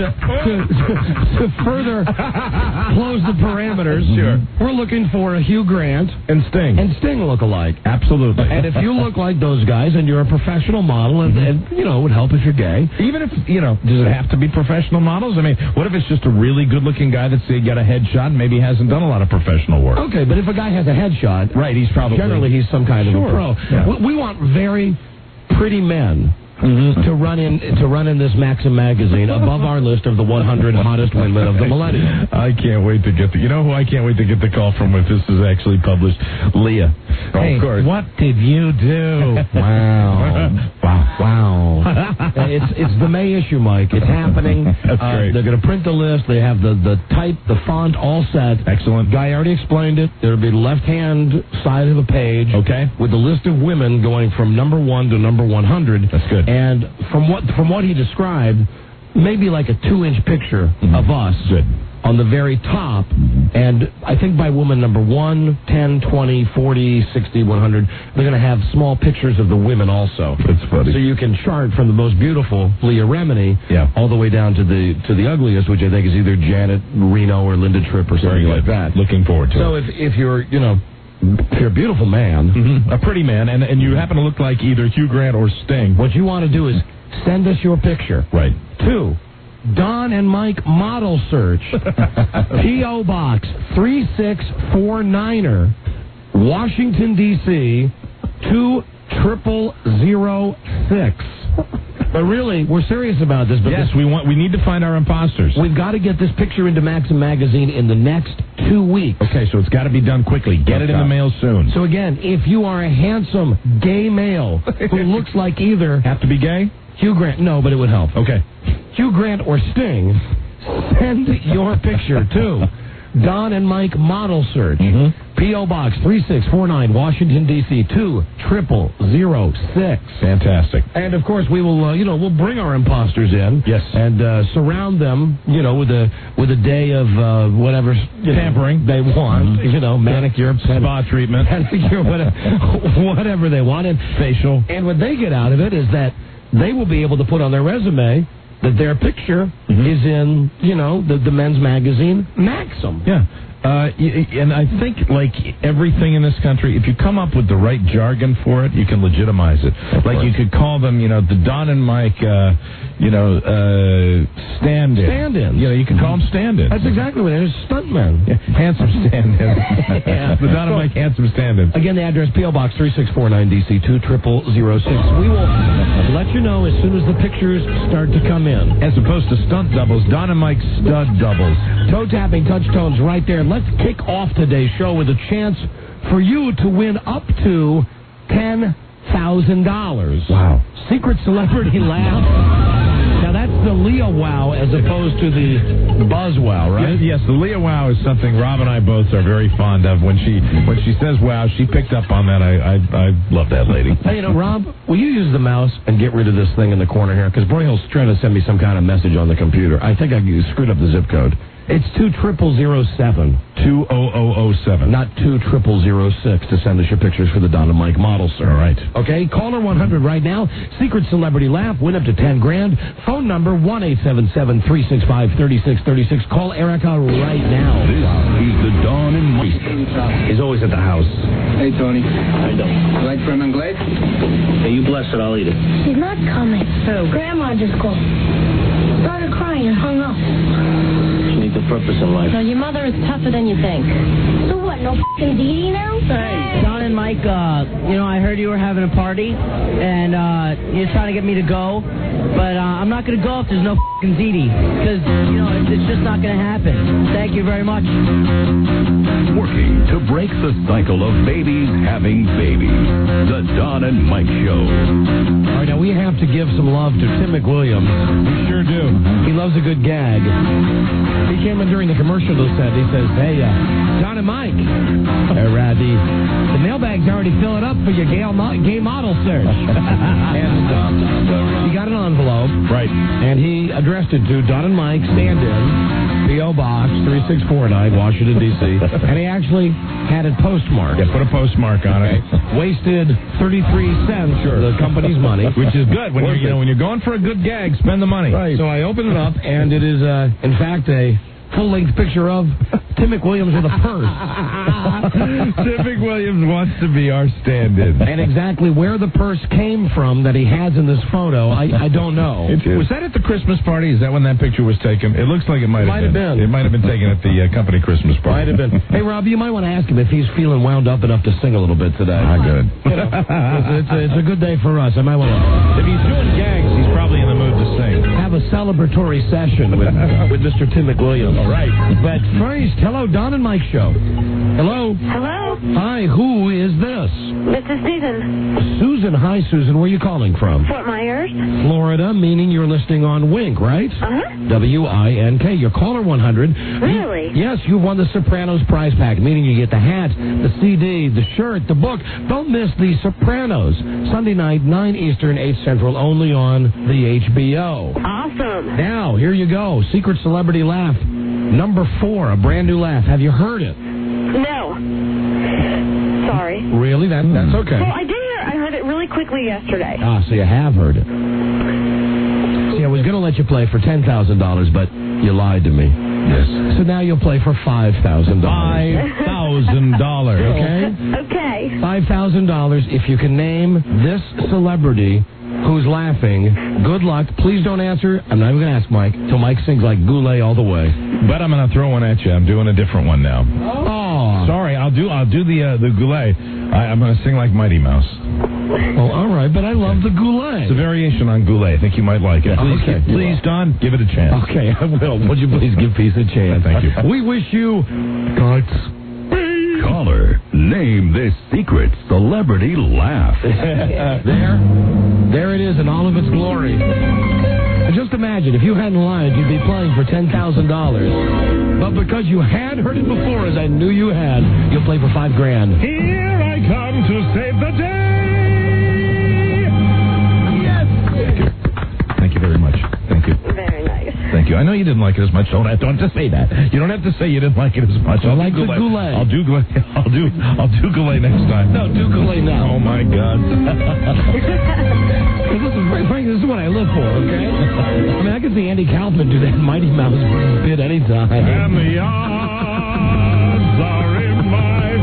to further close the parameters, we're looking for a Hugh Grant and Sting. And Sting look-alike. Absolutely. And if you look like those guys and you're a professional model, and it would help if you're gay. Even if, does it have to be professional models? I mean, what if it's just a really good-looking guy that's got a headshot and maybe hasn't done a lot of professional work? Okay, but if a guy has a headshot, right, he's probably... Generally, he's some kind of a pro. Yeah. We want very pretty men. To run in this Maxim magazine above our list of the 100 hottest women of the millennium. I can't wait to get you know who I can't wait to get the call from if this is actually published? Leah. Hey, of course. What did you do? Wow. It's the May issue, Mike. It's happening. That's great. They're going to print the list. They have the type, the font all set. Excellent. Guy already explained it. There'll be the left-hand side of the page. Okay. With the list of women going from number 1 to number 100. That's good. And from what he described, maybe like a 2-inch picture of us on the very top. And I think by woman number 1, 10, 20, 40, 60, 100, they're going to have small pictures of the women also. That's funny. So you can chart from the most beautiful, Leah Remini, all the way down to the ugliest, which I think is either Janet Reno or Linda Tripp or something like that. Looking forward to it. So if you're, if you're a beautiful man, a pretty man, and you happen to look like either Hugh Grant or Sting, what you want to do is send us your picture. Right. 2, Don and Mike model search, P.O. Box 3649, Washington, D.C. 20006. But really, we're serious about this. Yes, we need to find our imposters. We've got to get this picture into Maxim magazine in the next 2 weeks. Okay, so it's got to be done quickly. Get it in the mail soon. So again, if you are a handsome gay male who looks like either... Have to be gay? Hugh Grant. No, but it would help. Okay. Hugh Grant or Sting, send your picture to Don and Mike Model Search. P.O. Box 3649, Washington, D.C. 20006. Fantastic. And, of course, we will, we'll bring our imposters in. Yes. And surround them, with a day of whatever tampering they want. Manicure, spa treatment, pedicure, whatever they want. And facial. And what they get out of it is that they will be able to put on their resume that their picture is in, the men's magazine, Maxim. Yeah. And I think, like everything in this country, if you come up with the right jargon for it, you can legitimize it. Like you could call them, the Don and Mike, stand-in. Stand-ins. You can call them stand-ins. That's exactly what it is. Stuntmen. Yeah. Handsome stand-ins. Yeah. The Don and Mike handsome stand-ins. Again, the address, P.O. Box 3649, D.C. 20006. We will let you know as soon as the pictures start to come in. As opposed to stunt doubles, Don and Mike stud doubles. Toe-tapping touch tones right there. Let's kick off today's show with a chance for you to win up to $10,000. Wow. Secret Celebrity Laugh. Now, that's the Leah Wow as opposed to the Buzz Wow, right? Yes, the Leah Wow is something Rob and I both are very fond of. When she says wow, she picked up on that. I love that lady. Hey, Rob, will you use the mouse and get rid of this thing in the corner here? Because Broyhill's trying to send me some kind of message on the computer. I think I screwed up the zip code. It's 20007. 20007. Not 20006 to send us your pictures for the Don and Mike model, sir. All right. Okay, caller 100 right now. Secret Celebrity Laugh, win up to $10,000. Phone number 1-877-365-3636. Call Erica right now. This is the Don and Mike. He's always at the house. Hey, Tony. I don't. You like creme anglaise? Hey, you bless it, I'll eat it. She's not coming. Who? Grandma just called. Started crying and hung up. She needs a purpose in life. No, your mother is tougher than you think. So what, no f***ing Dee Dee now? Hey, Don and Mike, I heard you were having a party, and you're trying to get me to go, but I'm not going to go if there's no f***ing Dee Dee, because, it's just not going to happen. Thank you very much. Working to break the cycle of babies having babies. The Don and Mike Show. All right, now we have to give some love to Tim McWilliams. We sure do. He loves a good gag. He came in during the commercial that said, he says, hey, Don and Mike, the mailbag's already filling up for your gay model search. And he got an envelope. Right. And he addressed it to Don and Mike, stand-in, P.O. Box 3649, Washington, D.C. And he actually had it postmarked. Yeah, put a postmark on it. Wasted 33 cents of the company's money. Which is good. When you're going for a good gag, spend the money. Right. So I opened it up, and it is, in fact, a full-length picture of Tim McWilliams with a purse. Tim McWilliams wants to be our stand-in. And exactly where the purse came from that he has in this photo, I don't know. Was that at the Christmas party? Is that when that picture was taken? It looks like it might have been. It might have been taken at the company Christmas party. Might have been. Hey, Rob, you might want to ask him if he's feeling wound up enough to sing a little bit today. Good. It's a good day for us. I might want to... If he's doing gags, he's probably in the mood to sing. Have a celebratory session with Mr. Tim McWilliams. All right. But first, hello, Don and Mike Show. Hello. Hello? Hi, who is this? This is Susan. Susan. Hi, Susan. Where are you calling from? Fort Myers. Florida, meaning you're listening on Wink, right? Uh-huh. W-I-N-K. You're caller 100. Really? Yes, you won the Sopranos prize pack, meaning you get the hat, the CD, the shirt, the book. Don't miss the Sopranos. Sunday night, 9 Eastern, 8 Central, only on the HBO. Awesome. Now, here you go. Secret Celebrity Laugh. Number 4, a brand new laugh. Have you heard it? No. Sorry. Really? That's okay. Well, I did hear. I heard it really quickly yesterday. Ah, so you have heard it. See, I was going to let you play for $10,000, but you lied to me. Yes. So now you'll play for $5,000. $5,000. Okay? Okay. $5,000 if you can name this celebrity who's laughing. Good luck. Please don't answer. I'm not even going to ask Mike till Mike sings like Goulet all the way. But I'm going to throw one at you. I'm doing a different one now. Oh. Sorry, I'll do the Goulet. I'm going to sing like Mighty Mouse. Oh, all right, but I love the Goulet. It's a variation on Goulet. I think you might like it. Please, Don, give it a chance. Okay, I will. Would you please give Peace a chance? Thank you. We wish you Caller, name this secret celebrity laugh. There it is in all of its glory. And just imagine, if you hadn't lied, you'd be playing for $10,000. But because you had heard it before, as I knew you had, you'll play for $5,000. Here I come to save the day. Yes. Thank you very much. Thank you. Very nice. Thank you. I know you didn't like it as much. Don't have to say that. You don't have to say you didn't like it as much. I like the Goulet. I'll do Goulet. I'll do Goulet next time. No, do Goulet now. Oh my God. Frank, this is what I live for, okay? I mean, I could see Andy Kaufman do that Mighty Mouse bit anytime. And the odds are in my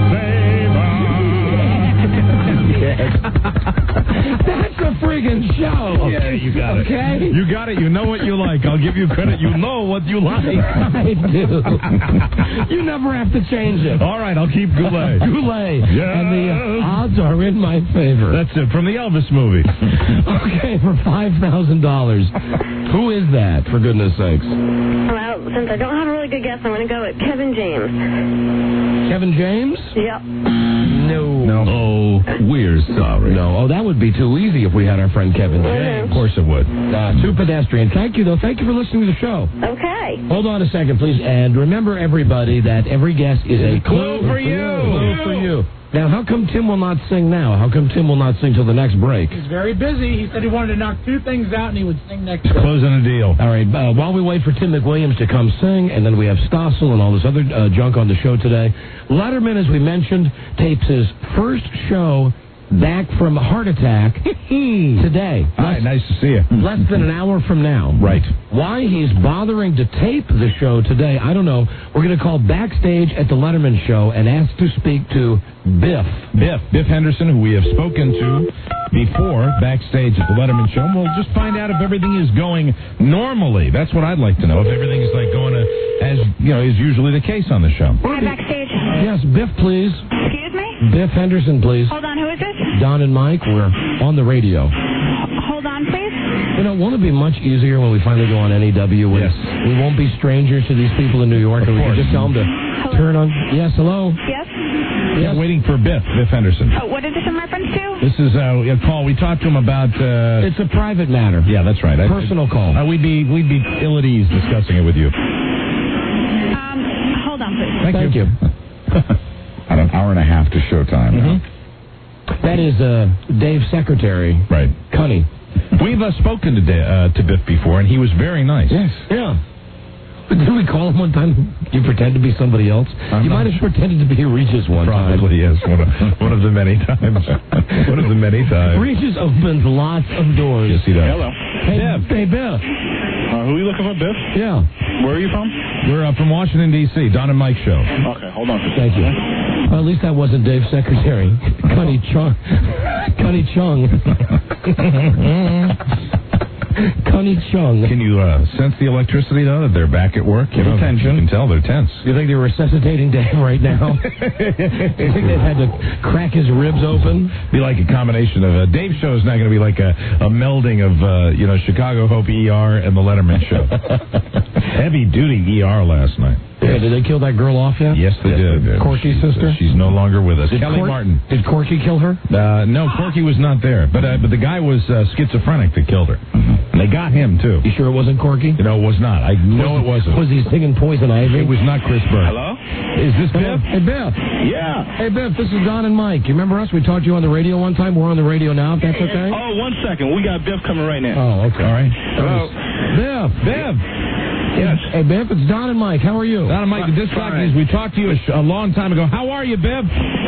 favor. That's a friggin' show. Yeah, you got it. Okay? You got it. You know what you like. I'll give you credit. You know what you like. I do. You never have to change it. All right, I'll keep Goulet. Goulet. Yes. And the odds are in my favor. That's it, from the Elvis movie. Okay, for $5,000. Who is that, for goodness sakes? Well, since I don't have a really good guess, I'm going to go with Kevin James. Kevin James? Yep. No. Oh, we're sorry. No. Oh, that would be too easy if we had our friend Kevin James. Of course it would. Too pedestrian. Thank you, though. Thank you for listening to the show. Okay. Hold on a second, please. And remember, everybody, that every guess is a clue for you. Clue for you. Now, how come Tim will not sing now? How come Tim will not sing till the next break? He's very busy. He said he wanted to knock 2 things out, and he would sing next week. Closing a deal. All right, while we wait for Tim McWilliams to come sing, and then we have Stossel and all this other junk on the show today, Letterman, as we mentioned, tapes his first show back from a heart attack today. Hi, nice to see you. Less than an hour from now. Right. Why he's bothering to tape the show today, I don't know. We're going to call backstage at the Letterman show and ask to speak to Biff. Biff Henderson, who we have spoken to before backstage at the Letterman show. And we'll just find out if everything is going normally. That's what I'd like to know. If everything is like going as is usually the case on the show. Hi, backstage. Yes, Biff, please. Excuse me? Biff Henderson, please. Hold on, who is this? Don and Mike, we're on the radio. Hold on, please. You know, won't it be much easier when we finally go on NEW? Yes. We won't be strangers to these people in New York, and we can just tell them to turn on. Yes, hello? Yes? Yes. Waiting for Biff Henderson. Oh, what is this in reference to? This is a call. We talked to him about... It's a private matter. Yeah, that's right. Personal call. We'd be ill at ease discussing it with you. Hold on, please. Thank you. About an hour and a half to showtime. Mm-hmm. That is Dave's secretary. Right. Cunny. We've spoken to Biff before, and he was very nice. Yes. Yeah. Did we call him one time? You pretend to be somebody else? You might have pretended to be Regis one time. Probably, yes. One of the many times. One of the many times. Regis opens lots of doors. Yes, he does. Hello. Hey, Biff. Who are you looking for, Biff? Yeah. Where are you from? We're from Washington, D.C., Don and Mike show. Okay, hold on. Thank you. Well, at least that wasn't Dave's secretary. Cunny Chung. Cunny Chung. Cunny Chung. Can you sense the electricity, though, that they're back at work? You know, tension. You can tell they're tense. You think they're resuscitating Dave right now? You think they've had to crack his ribs open? Be like a combination of... Dave's show is not going to be like a melding of, Chicago Hope ER and the Letterman show. Heavy-duty ER last night. Yeah, did they kill that girl off yet? Yes, they did. Corky's sister? She's no longer with us. Kelly Martin. Did Corky kill her? No, Corky was not there. But the guy was schizophrenic that killed her. And they got him, too. You sure it wasn't Corky? No, it was not. I know it wasn't. Was he singing Poison Ivy? It was not Chris Burke. Hello? Is this Biff? Hey, Biff. Yeah. Hey, Biff, this is Don and Mike. You remember us? We talked to you on the radio one time. We're on the radio now, if that's okay? Oh, 1 second. We got Biff coming right now. Oh, okay. All right. Hello? Biff. Yes. Hey, Biff, it's Don and Mike. How are you? Don and Mike, the disc jockey is we talked to you a long time ago. How are you, Biff?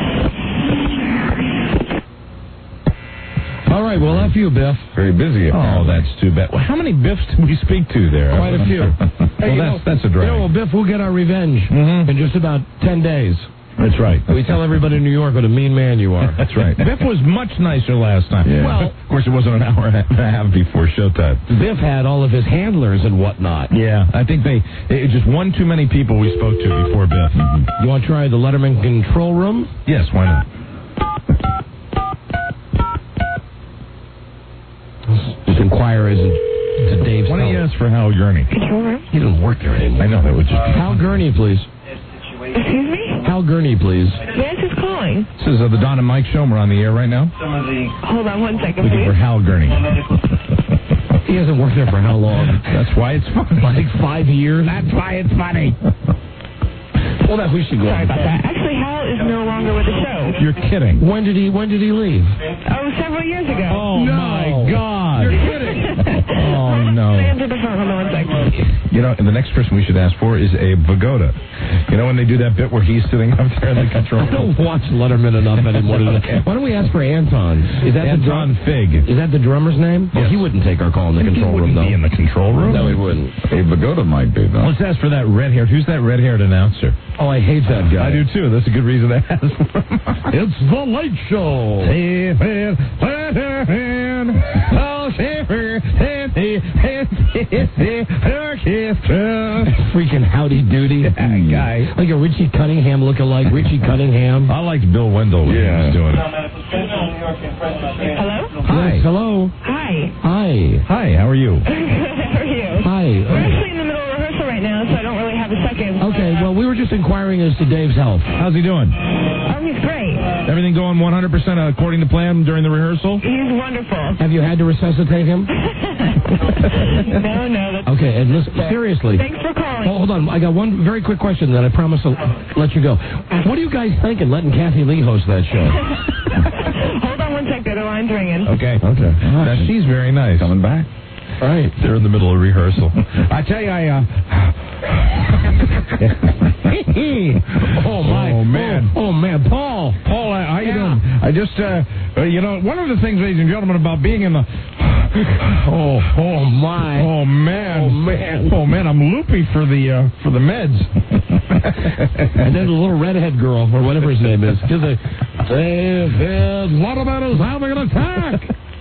All right, well, F you, Biff. Very busy. Oh, that's too bad. Well, how many Biffs did we speak to there? Quite a few. Well, that's a drag. Biff, we'll get our revenge in just about 10 days. That's right. We tell everybody in New York what a mean man you are. That's right. Biff was much nicer last time. Yeah. Well, of course, it wasn't an hour and a half before showtime. Biff had all of his handlers and whatnot. Yeah, I think it just one too many people we spoke to before Biff. You want to try the Letterman control room? Yes, why not? Just inquire as to Dave's. Why don't you ask for Hal Gurney? He doesn't work there anymore. I know, that would just be... Hal Gurney, please. Excuse me? Hal Gurney, please. Yes, who's calling? This is the Don and Mike show. We're on the air right now. Hold on 1 second, Looking for please. Hal Gurney. He hasn't worked there for how long? That's why it's funny. Like 5 years? That's why it's funny. Well, that we should go. Sorry about that. Actually, Hal is no longer with the show. You're kidding. When did he leave? Oh, several years ago. Oh, No. my God. You're kidding. Oh, no. Answer the phone. Hold on 1 second. You know, and the next person we should ask for is a Vagoda. You know when they do that bit where he's sitting up there in the control I room? don't watch Letterman enough anymore. Why don't we ask for Anton? Is that Anton Fig. Is that the drummer's name? Yes. Well, he wouldn't take our call in the He control room, wouldn't though. be in the control room. No, he wouldn't. A Vagoda might be, though. Let's ask for that red-haired. Who's that red-haired announcer? Oh, I hate that guy. I do too. That's a good reason to ask for him. It's the Late Show. Freaking howdy doody guy. like a Richie Cunningham look-alike. Richie Cunningham. I liked Bill Wendell when he was doing it. Hello? Hi. Yes, hello. Hi. Hi. Hi, how are you? How are you? Hi. We're actually in the middle of rehearsal right now, so I don't really have a second. Okay, well, we were just inquiring as to Dave's health. How's he doing? Oh, he's great. Everything going 100% according to plan during the rehearsal? He's wonderful. Have you had to resuscitate him? No, that's... Okay, and listen, seriously. Thanks for calling. Oh, hold on. I got one very quick question that I promise I'll let you go. What are you guys thinking letting Kathy Lee host that show? Hold on 1 second. The line's ringing. Okay. Now, she's very nice. Coming back. All right. They're in the middle of rehearsal. I tell you, Oh, my. Oh, man. Oh, man. Paul. Paul, how you doing? I just, one of the things, ladies and gentlemen, about being in the... Oh, my. Oh, man. Oh, man. Oh, man, I'm loopy for the meds. And then the little redhead girl, or whatever his name is. Just a... Letterman is having an attack.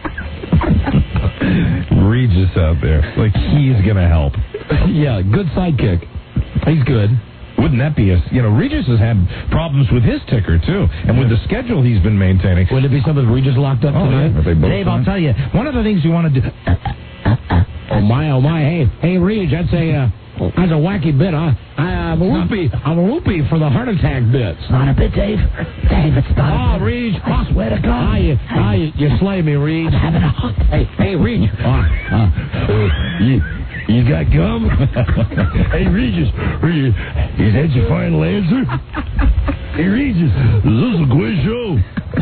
Regis out there. Like, he's going to help. Yeah, good sidekick. He's good. Wouldn't that be Regis has had problems with his ticker, too. And with the schedule he's been maintaining. Wouldn't it be something Regis locked up tonight? Are they both Dave, I'll fine? tell you, one of the things you want to do... Oh, my. Hey, Reg, that's a wacky bit. I'm a whoopee for the heart attack bit. It's not a bit, Dave. Dave, it's not. Oh, Reg. I swear to God. You slay me, Reg. I'm having a hot... Hey, Reg. You got gum? Hey, Regis, is that your final answer? Hey, Regis, is this a quiz show?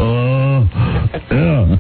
Yeah.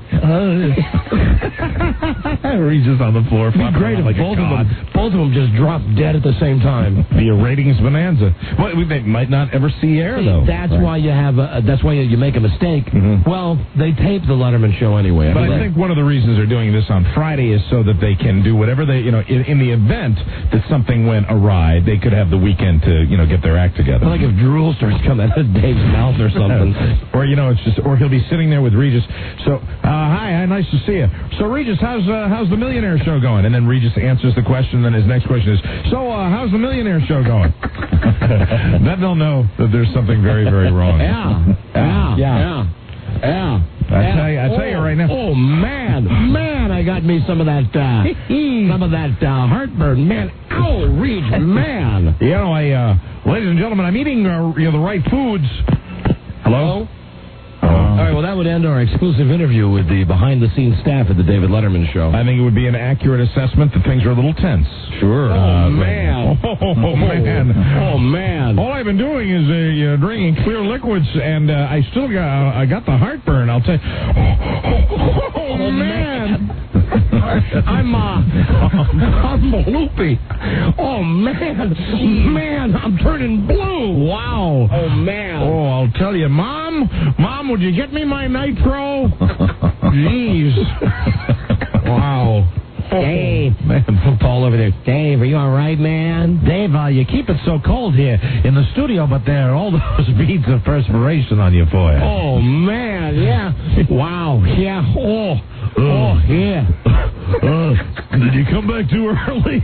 Regis on the floor. It'd be great if like both of them just dropped dead at the same time. Be a ratings bonanza. Well, they might not ever see air, though. That's why you have. That's why you make a mistake. Mm-hmm. Well, they tape the Letterman show anyway. But I think one of the reasons they're doing this on Friday is so that they can do whatever they, in the event that something went awry, they could have the weekend to, get their act together. Like if drool starts coming out of Dave's mouth or something. Or, it's just, or he'll be sitting there with Regis. So, hi, nice to see you. So, Regis, how's the Millionaire Show going? And then Regis answers the question, then his next question is, so, how's the Millionaire Show going? Then they'll know that there's something very, very wrong. Yeah. I tell you right now. Oh, man, I got me some of that heartburn. Man, ow, Reg, man. Ladies and gentlemen, I'm eating the right foods. Hello? All right, well, that would end our exclusive interview with the behind-the-scenes staff at the David Letterman Show. I think it would be an accurate assessment that things are a little tense. Sure. Oh, man. Oh, man. All I've been doing is drinking clear liquids, and I still got the heartburn, I'll tell you. Oh, man. I'm loopy. Oh, man, I'm turning blue. Wow. Oh, man. Oh, I'll tell you, Mom, would you get me my nitro? Jeez. Wow. Dave. Paul over there. Dave, are you all right, man? Dave, you keep it so cold here in the studio, but there are all those beads of perspiration on your forehead. Oh, man, yeah. Wow, yeah. Oh, yeah. Did you come back too early?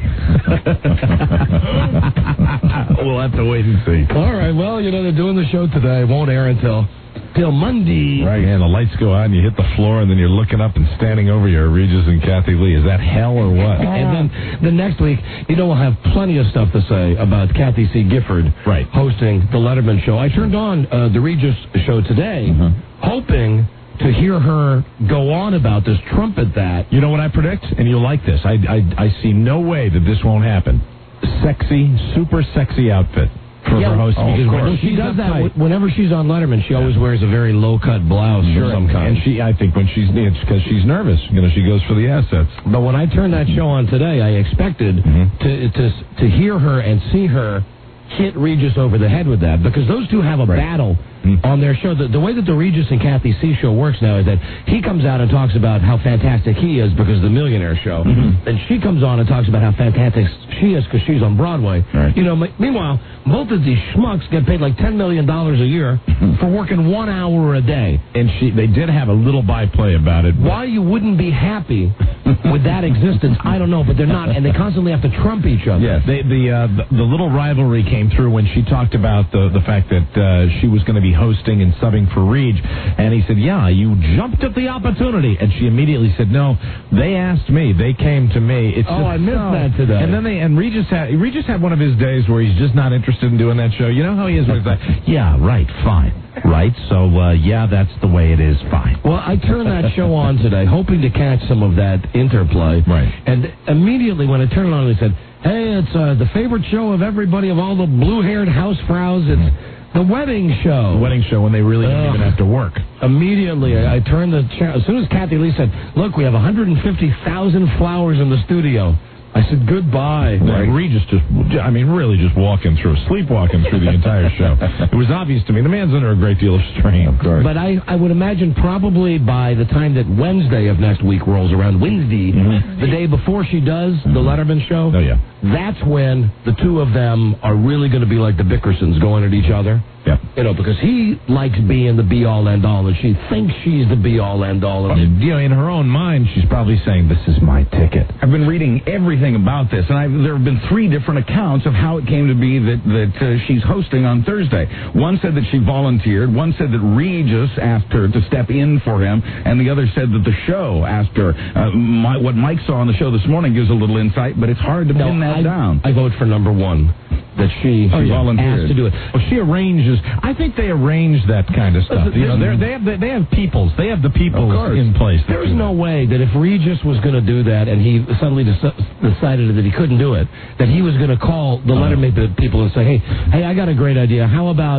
We'll have to wait and see. All right, well, they're doing the show today. It won't air until Monday. Right, and the lights go out and you hit the floor and then you're looking up and standing over your Regis and Kathy Lee. Is that hell or what? And then the next week, we'll have plenty of stuff to say about Kathy C. Gifford hosting the Letterman show. I turned on the Regis show today, hoping to hear her go on about this trumpet that. You know what I predict? And you'll like this. I see no way that this won't happen. Sexy, super sexy outfit for her hosting. Because when she does that, whenever she's on Letterman, she always wears a very low-cut blouse of some kind. And I think when it's because she's nervous. She goes for the assets. But when I turned that show on today, I expected to hear her and see her hit Regis over the head with that, because those two have a battle on their show. The way that the Regis and Kathy C. show works now is that he comes out and talks about how fantastic he is because of the Millionaire show, and she comes on and talks about how fantastic she is because she's on Broadway. Meanwhile, both of these schmucks get paid like $10 million a year for working 1 hour a day. And they did have a little byplay about it. Why you wouldn't be happy with that existence, I don't know, but they're not, and they constantly have to trump each other. Yes, the little rivalry came through when she talked about the fact that she was going to be hosting and subbing for Reg, and he said, yeah, you jumped at the opportunity, and she immediately said, no, they asked me, they came to me. I missed that today. And then Regis had one of his days where he's just not interested in doing that show. You know how he is, where he's like, yeah, right, fine. Right, so, yeah, that's the way it is, fine. Well, I turned that show on today, hoping to catch some of that interplay. Right. And immediately when I turned it on, they said, hey, it's the favorite show of everybody, of all the blue-haired hausfraus. It's the wedding show. The wedding show when they really don't even have to work. Immediately, I turned the channel. As soon as Kathy Lee said, look, we have 150,000 flowers in the studio, I said, goodbye. Regis really just sleepwalking through the entire show. It was obvious to me. The man's under a great deal of strain. Of course. But I would imagine probably by the time that Wednesday of next week rolls around, the day before she does the Letterman show, that's when the two of them are really going to be like the Bickersons going at each other. Yeah. Because he likes being the be-all, end-all, and she thinks she's the be-all, end-all. And, in her own mind, she's probably saying, this is my ticket. I've been reading everything about this, and there have been 3 different accounts of how it came to be that she's hosting on Thursday. One said that she volunteered, one said that Regis asked her to step in for him, and the other said that the show asked her. What Mike saw on the show this morning gives a little insight, but it's hard to pin that down. I vote for number 1. That she volunteered. asked to do it. Well, she arranges. I think they arrange that kind of stuff. They have peoples. They have the peoples in place. There's no way that if Regis was going to do that and he suddenly decided that he couldn't do it, that he was going to call the Letterman people and say, hey, I got a great idea. How about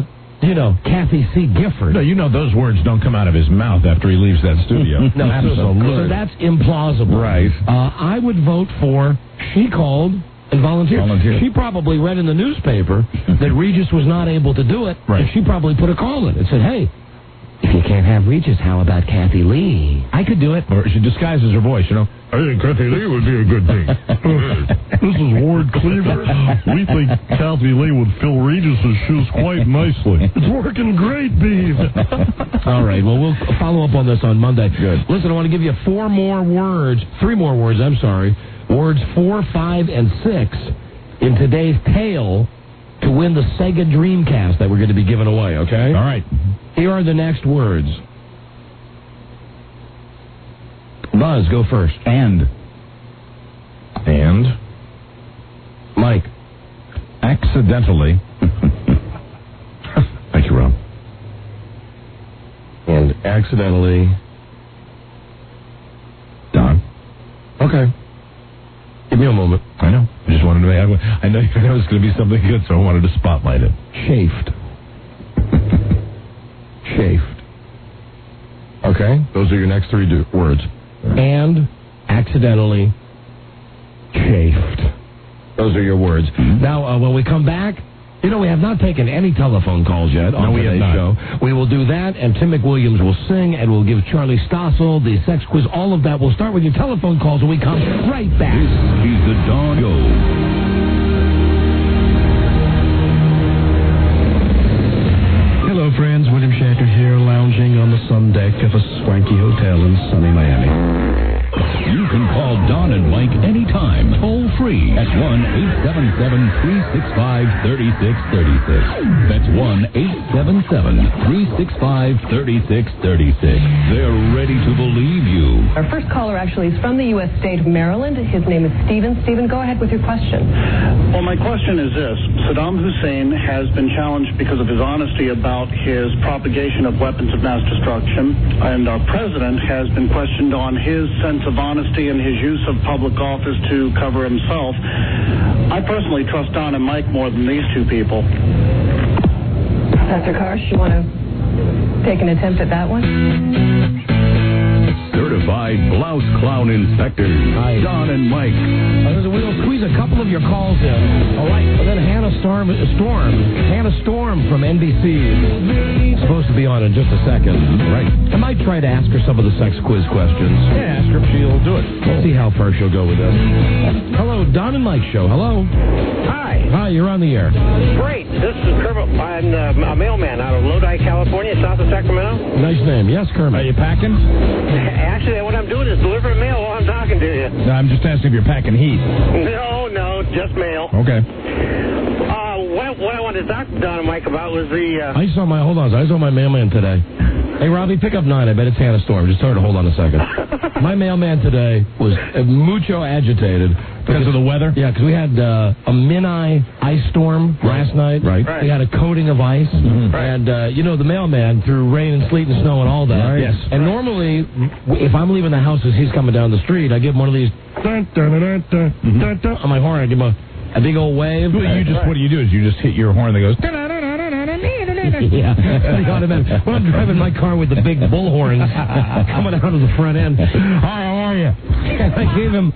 Kathy C. Gifford? No, those words don't come out of his mouth after he leaves that studio. No, absolutely. So that's implausible. Right. I would vote for she called and volunteered. She probably read in the newspaper that Regis was not able to do it, and she probably put a call in and said, hey, if you can't have Regis, how about Kathy Lee? I could do it. Or she disguises her voice, I think Kathy Lee would be a good thing. This is Ward Cleaver. We think Kathy Lee would fill Regis's shoes quite nicely. It's working great, Beav. All right, well, we'll follow up on this on Monday. Good. Listen, I want to give you 3 more words, words 4, 5, and 6 in today's tale to win the Sega Dreamcast that we're going to be giving away, okay? All right. Here are the next words. Buzz, go first. And. Mike. Accidentally. Thank you, Rob. And accidentally. Don. Okay. Give me a moment. I know. I just wanted to make. I know it was going to be something good, so I wanted to spotlight it. Chafed. Okay? Those are your next 3 words. And accidentally chafed. Those are your words. Now, when we come back, You know, we have not taken any telephone calls yet on today's show. We will do that, and Tim McWilliams will sing, and we'll give Charlie Stossel the sex quiz, all of that. We'll start with your telephone calls when we come right back. This is the Dawn Show. Hello, friends. William Shatner here, lounging on the sun deck of a swanky hotel in sunny Miami. You can call Don and Mike anytime, toll free at 1-877-365-3636. That's 1-877-365-3636. They're ready to believe you. Our first caller actually is from the U.S. state of Maryland. His name is Stephen. Stephen, go ahead with your question. Well, my question is this. Saddam Hussein has been challenged because of his honesty about his propagation of weapons of mass destruction, and our president has been questioned on his sense of honesty and his use of public office to cover himself. I personally trust Don and Mike more than these two people. Dr. Karsh, you want to take an attempt at that one? Certified blouse clown inspectors, Don and Mike. We'll squeeze a couple of your calls in. All right. And then Hannah Storm from NBC. Supposed to be on in just a second. Right. I might try to ask her some of the sex quiz questions. Yeah, ask her if she'll do it. Let's see how far she'll go with this. Hello, Don and Mike Show. Hello. Hi. Hi, you're on the air. Great. This is Kermit. I'm a mailman out of Lodi, California, south of Sacramento. Nice name. Yes, Kermit. Are you packing? Actually, what I'm doing is delivering mail while I'm talking to you. No, I'm just asking if you're packing heat. No, just mail. Okay. What I wanted to talk to Don and Mike about was the... I saw my mailman today. Hey, Robbie, pick up 9. I bet it's Hannah Storm. Just tell her to hold on a second. My mailman today was mucho agitated. Because of the weather? Yeah, because we had a mini ice storm last night. Right. We had a coating of ice. Mm-hmm. And, the mailman through rain and sleet and snow and all that. Right. Yes. And normally, if I'm leaving the house as he's coming down the street, I give him one of these on my horn. I give him a big old wave. Well, what do you do is you just hit your horn that goes... Yeah. When I'm driving my car with the big bull horns coming out of the front end. Hi, how are you? And I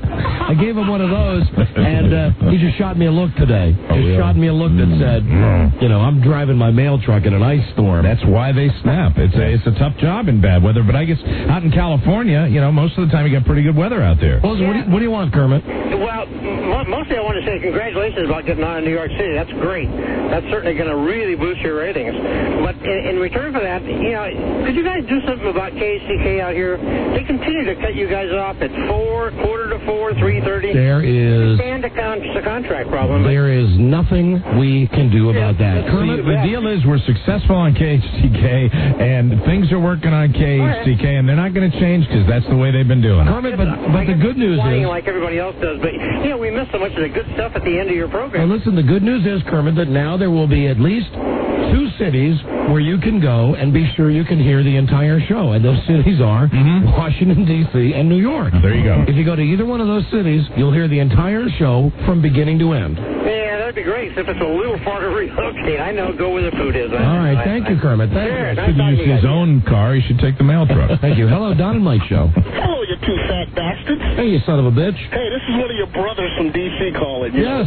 gave him one of those, and he just shot me a look today. Shot me a look that said, I'm driving my mail truck in an ice storm. That's why they snap. It's a tough job in bad weather, but I guess out in California, most of the time you got pretty good weather out there. Well, what do you want, Kermit? Well, mostly I want to say congratulations about getting on in New York City. That's great. That's certainly going to really boost your ratings. But in return for that, could you guys do something about KHTK out here? They continue to cut you guys off at 4, quarter to 4, 3:30. There is... And a contract problem. There is nothing we can do about that. Kermit, the deal is we're successful on KHTK, and things are working on KHTK, and they're not going to change because that's the way they've been doing it. Kermit, but the good news is... like everybody else does, but, we miss so much of the good stuff at the end of your program. Well, listen, the good news is, Kermit, that now there will be at least 2 cities where you can go and be sure you can hear the entire show. And those cities are Washington, D.C. and New York. There you go. If you go to either one of those cities, you'll hear the entire show from beginning to end. Yeah, that'd be great. If it's a little far to relocate, I know, go where the food is. All right, thank you, Kermit. Thank you. He should use his own car. He should take the mail truck. Thank you. Hello, Don and Mike Show. Hello, you two fat bastards. Hey, you son of a bitch. Hey, this is one of your brothers from D.C. calling. Yes.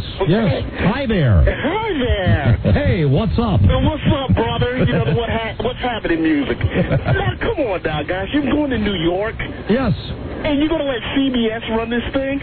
Hi there. Hi there. Hey, what's up? What's up, brother? What's happening, music? Now, come on now, guys. You're going to New York. Yes. And you're going to let CBS run this thing?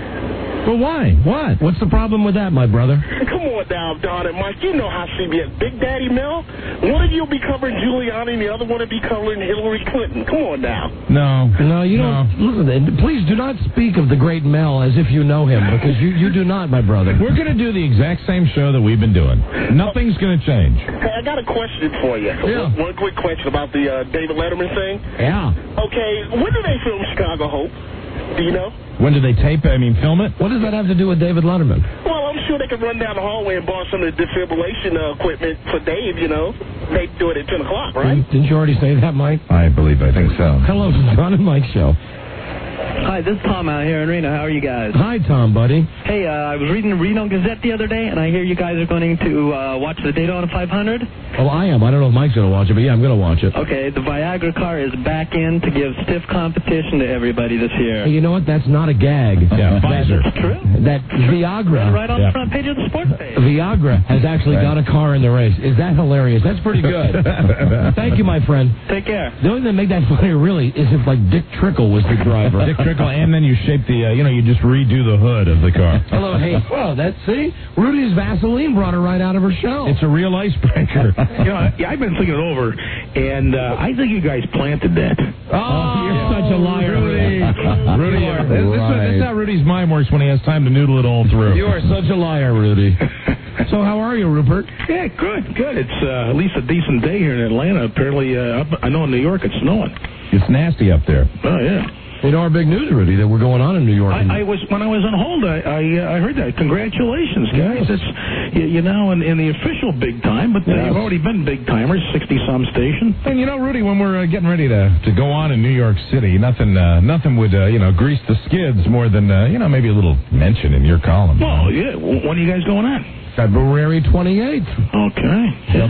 Well, why? What? What's the problem with that, my brother? Come on now, Don and Mike. You know how CBS. Big Daddy Mel? One of you will be covering Giuliani and the other one will be covering Hillary Clinton. Come on now. No, you don't. Listen, please do not speak of the great Mel as if you know him, because you do not, my brother. We're going to do the exact same show that we've been doing. Nothing's going to change. Hey, I got a question for you. Yeah. One quick question about the David Letterman thing. Yeah. Okay, when did they film Chicago Hope? Do you know? When did they film it? What does that have to do with David Letterman? Well, I'm sure they could run down the hallway and borrow some of the defibrillation equipment for Dave, They do it at 10 o'clock, right? Didn't you already say that, Mike? I think so. Hello, Don and Mike Show. Hi, this is Tom out here in Reno. How are you guys? Hi, Tom, buddy. Hey, I was reading the Reno Gazette the other day, and I hear you guys are going to watch the Daytona 500. Oh, I am. I don't know if Mike's going to watch it, but yeah, I'm going to watch it. Okay, the Viagra car is back in to give stiff competition to everybody this year. Hey, you know what? That's not a gag. Yeah, Pfizer. That's true. that Viagra. Right on the front page of the sports page. Viagra has actually got a car in the race. Is that hilarious? That's pretty good. Thank you, my friend. Take care. The only thing that make that funny really is if like Dick Trickle was the driver. Dick Trickle, and then you shape the, you just redo the hood of the car. Hello, hey. Well, see, Rudy's Vaseline brought her right out of her shell. It's a real icebreaker. I've been thinking it over, and I think you guys planted that. Oh, you're such a liar, Rudy. Rudy, this is how Rudy's mind works when he has time to noodle it all through. You are such a liar, Rudy. So how are you, Rupert? Yeah, good. It's at least a decent day here in Atlanta. Apparently, I know in New York it's snowing. It's nasty up there. Oh, yeah. You know our big news, Rudy, that we're going on in New York. When I was on hold, I heard that. Congratulations, guys! Yes. It's you're now in the official big time, but you've already been big timers, 60-some station. And Rudy, when we're getting ready to go on in New York City, nothing would grease the skids more than maybe a little mention in your column. Oh yeah, when are you guys going on? February 28th. Okay.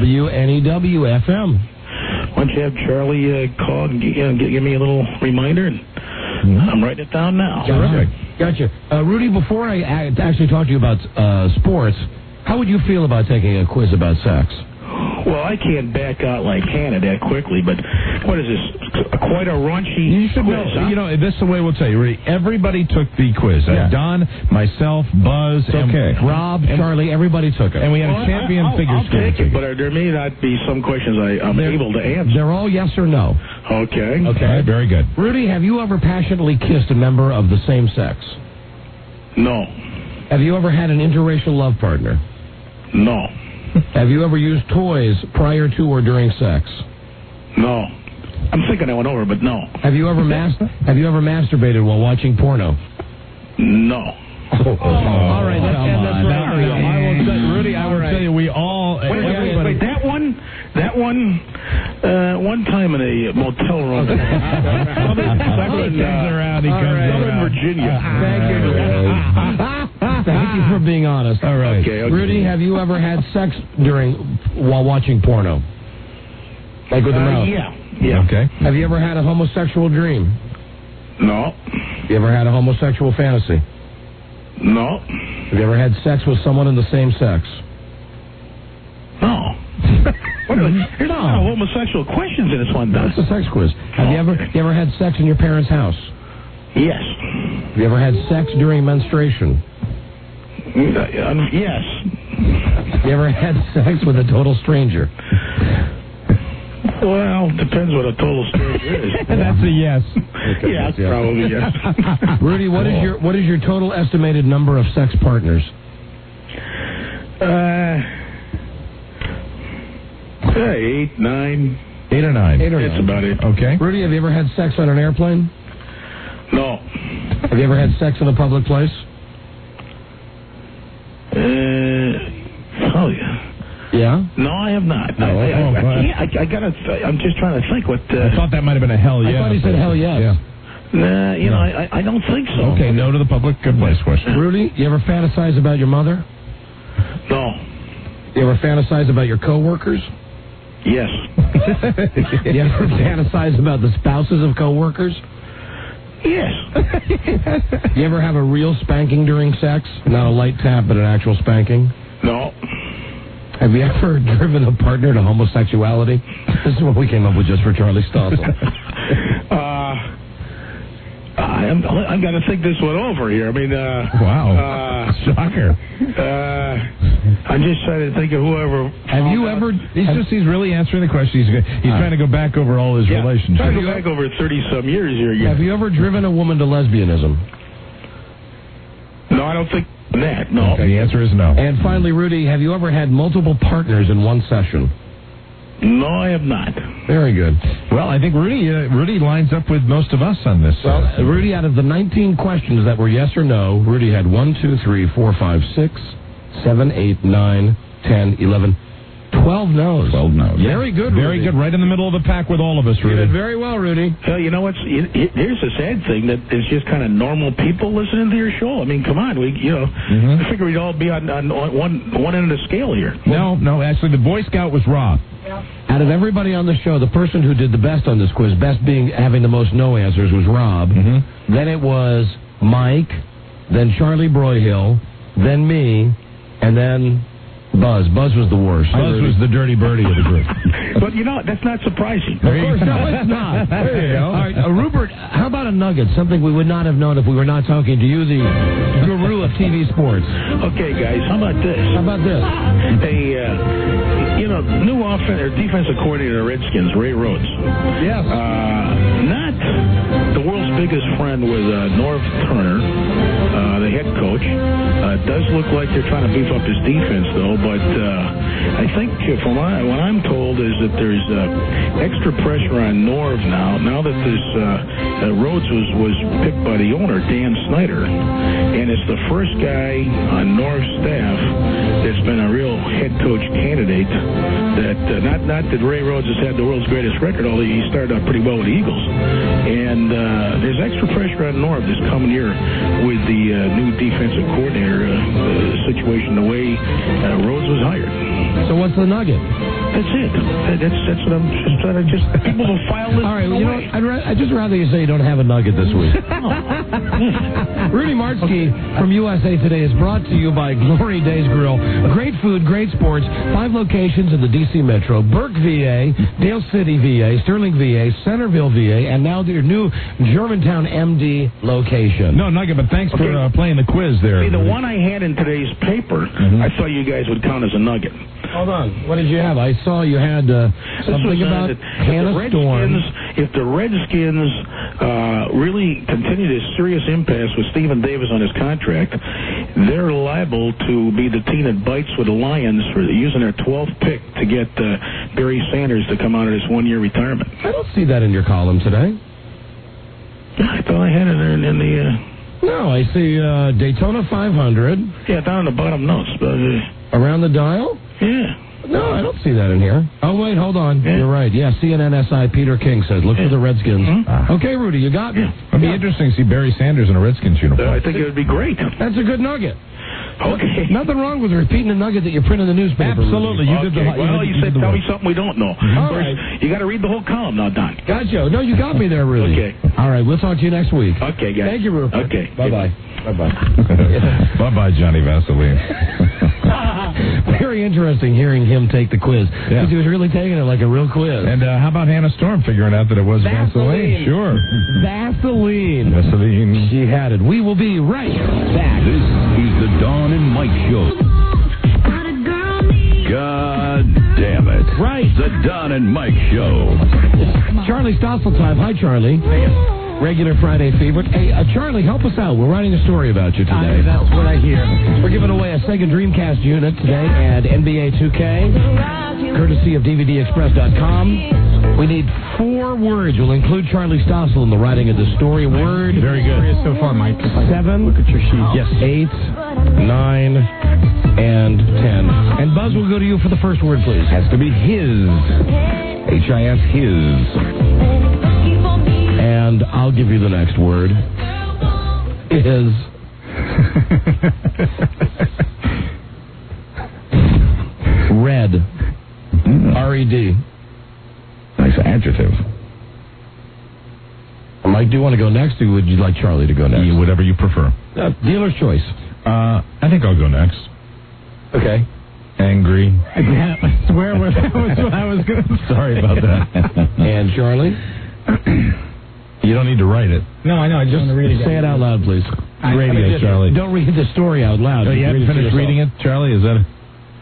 WNEW-FM. Why don't you have Charlie call and give me a little reminder? I'm writing it down now. Gotcha. Rudy, before I actually talk to you about sports, how would you feel about taking a quiz about sex? Well, I can't back out like Hannah that quickly, but what is this? Quite a raunchy quiz, huh? This is the way we'll tell you, Rudy. Everybody took the quiz. Don, myself, Buzz, and Rob, Charlie, everybody took it. And we had a champion figure I'll take it, but there may not be some questions I'm able to answer. They're all yes or no. Okay. All right, very good. Rudy, have you ever passionately kissed a member of the same sex? No. Have you ever had an interracial love partner? No. Have you ever used toys prior to or during sex? No. I'm thinking I went over, but no. Have you ever masturbated while watching porno? No. All right, let's end this right here. Rudy, I will tell you, we all... Wait, that one, one time in a motel room. Southern Virginia. Thank you for being honest. All right. Okay. Rudy, have you ever had sex while watching porno? Like with the mouth? Yeah. Okay. Have you ever had a homosexual dream? No. You ever had a homosexual fantasy? No. Have you ever had sex with someone in the same sex? No. There's a lot of homosexual questions in this one, Don. It's a sex quiz. Have you ever had sex in your parents' house? Yes. Have you ever had sex during menstruation? Yes. Have you ever had sex with a total stranger? Well, depends what a total stranger is. That's a yes. Yeah, probably yes. Rudy, what is your total estimated number of sex partners? 8, 9. 8 or 9. That's about it. Okay. Rudy, have you ever had sex on an airplane? No. Have you ever had sex in a public place? Oh, yeah. Yeah? No, I have not. No, I'm just trying to think what... I thought that might have been a hell yes. I thought he said hell yes. Yeah. Nah, I don't think so. Okay, no to the public place question. Rudy, you ever fantasize about your mother? No. You ever fantasize about your coworkers? Yes. You ever fantasize about the spouses of coworkers? Yes. You ever have a real spanking during sex? Not a light tap, but an actual spanking? No. Have you ever driven a partner to homosexuality? This is what we came up with just for Charlie Stossel. I'm going to think this one over here. I mean, wow. Shocker. I'm just trying to think of whoever. Have you ever? He's really answering the question. He's trying to go back over all his relationships. Trying to go back over 30-some years here. Have you ever driven a woman to lesbianism? No, I don't think that. No. Okay, the answer is no. And finally, Rudy, have you ever had multiple partners in one session? No, I have not. Very good. Well, I think Rudy lines up with most of us on this. Well, Rudy, out of the 19 questions that were yes or no, Rudy had 1, 2, 3, 4, 5, 6, 7, 8, 9, 10, 11, 12 no's. 12 no's. Very good, Very Rudy. good. Right in the middle of the pack with all of us, Rudy. You did very well, Rudy. You know what's? Here's the sad thing that it's just kind of normal people listening to your show. I mean, come on, I figure we'd all be on one end of the scale here. No. Actually, the Boy Scout was Rob. Out of everybody on the show, the person who did the best on this quiz, best being having the most no answers, was Rob. Mm-hmm. Then it was Mike, then Charlie Broyhill, then me, and then Buzz. Buzz was the worst. Buzz was the dirty birdie of the group. But, that's not surprising. Of course, no, it's not. There you go. All right, Rupert, how about a nugget? Something we would not have known if we were not talking to you, the guru of TV sports. Okay, guys, how about this? How about this? New defensive coordinator of the Redskins, Ray Rhodes. Yes. Not the world's biggest friend with Norv Turner, the head coach. Does look like they're trying to beef up his defense, though, but I think from what I'm told is that there's extra pressure on Norv now that this Rhodes was picked by the owner, Dan Snyder, and it's the first guy on Norv's staff that's been a real head coach candidate. That not that Ray Rhodes has had the world's greatest record, although he started out pretty well with the Eagles. And there's extra pressure on Norv this coming year with the new defensive coordinator situation, the way Rhodes was hired. So what's the nugget? That's it. That's what I'm just trying to people will file this. All right, I'd just rather you say you don't have a nugget this week. Rudy Martzke from USA Today is brought to you by Glory Days Grill. Great food, great sports. 5 locations in the D.C. Metro: Burke, VA, Dale City, VA, Sterling, VA, Centerville, VA, and now their new Germantown, MD location. No nugget, but thanks for playing the quiz there. See, the one I had in today's paper, I thought you guys would count as a nugget. Hold on. What did you have? I saw you had something about Hannah Storm. If the Redskins really continue this serious impasse with Stephen Davis on his contract, they're liable to be the team that bites with the Lions for using their 12th pick to get Barry Sanders to come out of his one-year retirement. I don't see that in your column today. I thought I had it there in the... No, I see Daytona 500. Yeah, down in the bottom notes. But, around the dial? Yeah. No, I don't see that in here. Oh, wait, hold on. Yeah. You're right. Yeah, CNN SI Peter King says, look for the Redskins. Mm-hmm. Okay, Rudy, you got me. It'd be interesting to see Barry Sanders in a Redskins uniform. I think it would be great. That's a good nugget. Okay. Nothing wrong with repeating a nugget that you print in the newspaper. Absolutely. Rudy. You did the Well, you said tell me something we don't know. Mm-hmm. All right. You got to read the whole column now, Don. Gotcha. No, you got me there, Rudy. Okay. All right, we'll talk to you next week. Okay, guys. Thank you, Rupert. Okay. Bye-bye. Bye-bye. Bye-bye, Johnny Vaseline. Very interesting hearing him take the quiz. Because he was really taking it like a real quiz. And how about Hannah Storm figuring out that it was Vaseline? Sure. Vaseline. She had it. We will be right back. This is the Don and Mike Show. God damn it. Right. The Don and Mike Show. Charlie Stossel time. Hi, Charlie. Regular Friday favorite. Hey, Charlie, help us out. We're writing a story about you today. That's what I hear. We're giving away a Sega Dreamcast unit today and NBA 2K, courtesy of DVDExpress.com. We need 4 words. We'll include Charlie Stossel in the writing of the story. Word. Very good. So far, Mike. 7. Look at your sheet. Yes. 8, 9, and 10. And Buzz will go to you for the first word, please. Has to be his. H-I-S, his. And I'll give you the next word. Is red. R-E-D. Nice adjective. Mike, do you want to go next, or would you like Charlie to go next? Whatever you prefer. Dealer's choice. I think I'll go next. Okay. Angry. Yeah, I swear that was what I was going to say. Sorry about that. And Charlie? You don't need to write it. No, I know. I just want to read it. Say it out loud, please. Radio, Charlie. Don't read the story out loud. Oh, you haven't finished reading it, Charlie? Is that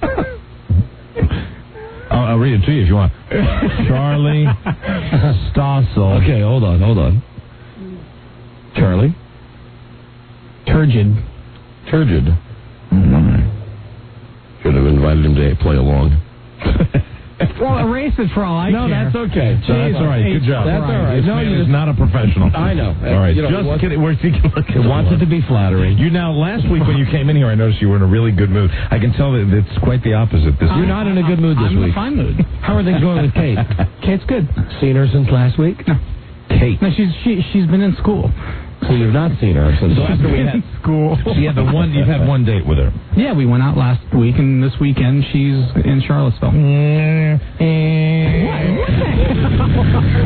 I'll read it to you if you want. Charlie Stossel. Okay, hold on. Charlie? Turgid. Should have invited him to play along. Well, erase it for all I care. No, that's okay. So that's all right. Good job. That's all right. This man is not a professional. I know. All right. You know, just kidding. He wants it to be flattering. You now, last week when you came in here, I noticed you were in a really good mood. I can tell that it's quite the opposite. You're not in a good mood this week. I'm in a fine mood. How are things going with Kate? Kate's good. Seen her since last week? No. Kate. No, she's been in school. So you've not seen her since after we had school. So you've had one date with her. Yeah, we went out last week, and this weekend she's in Charlottesville.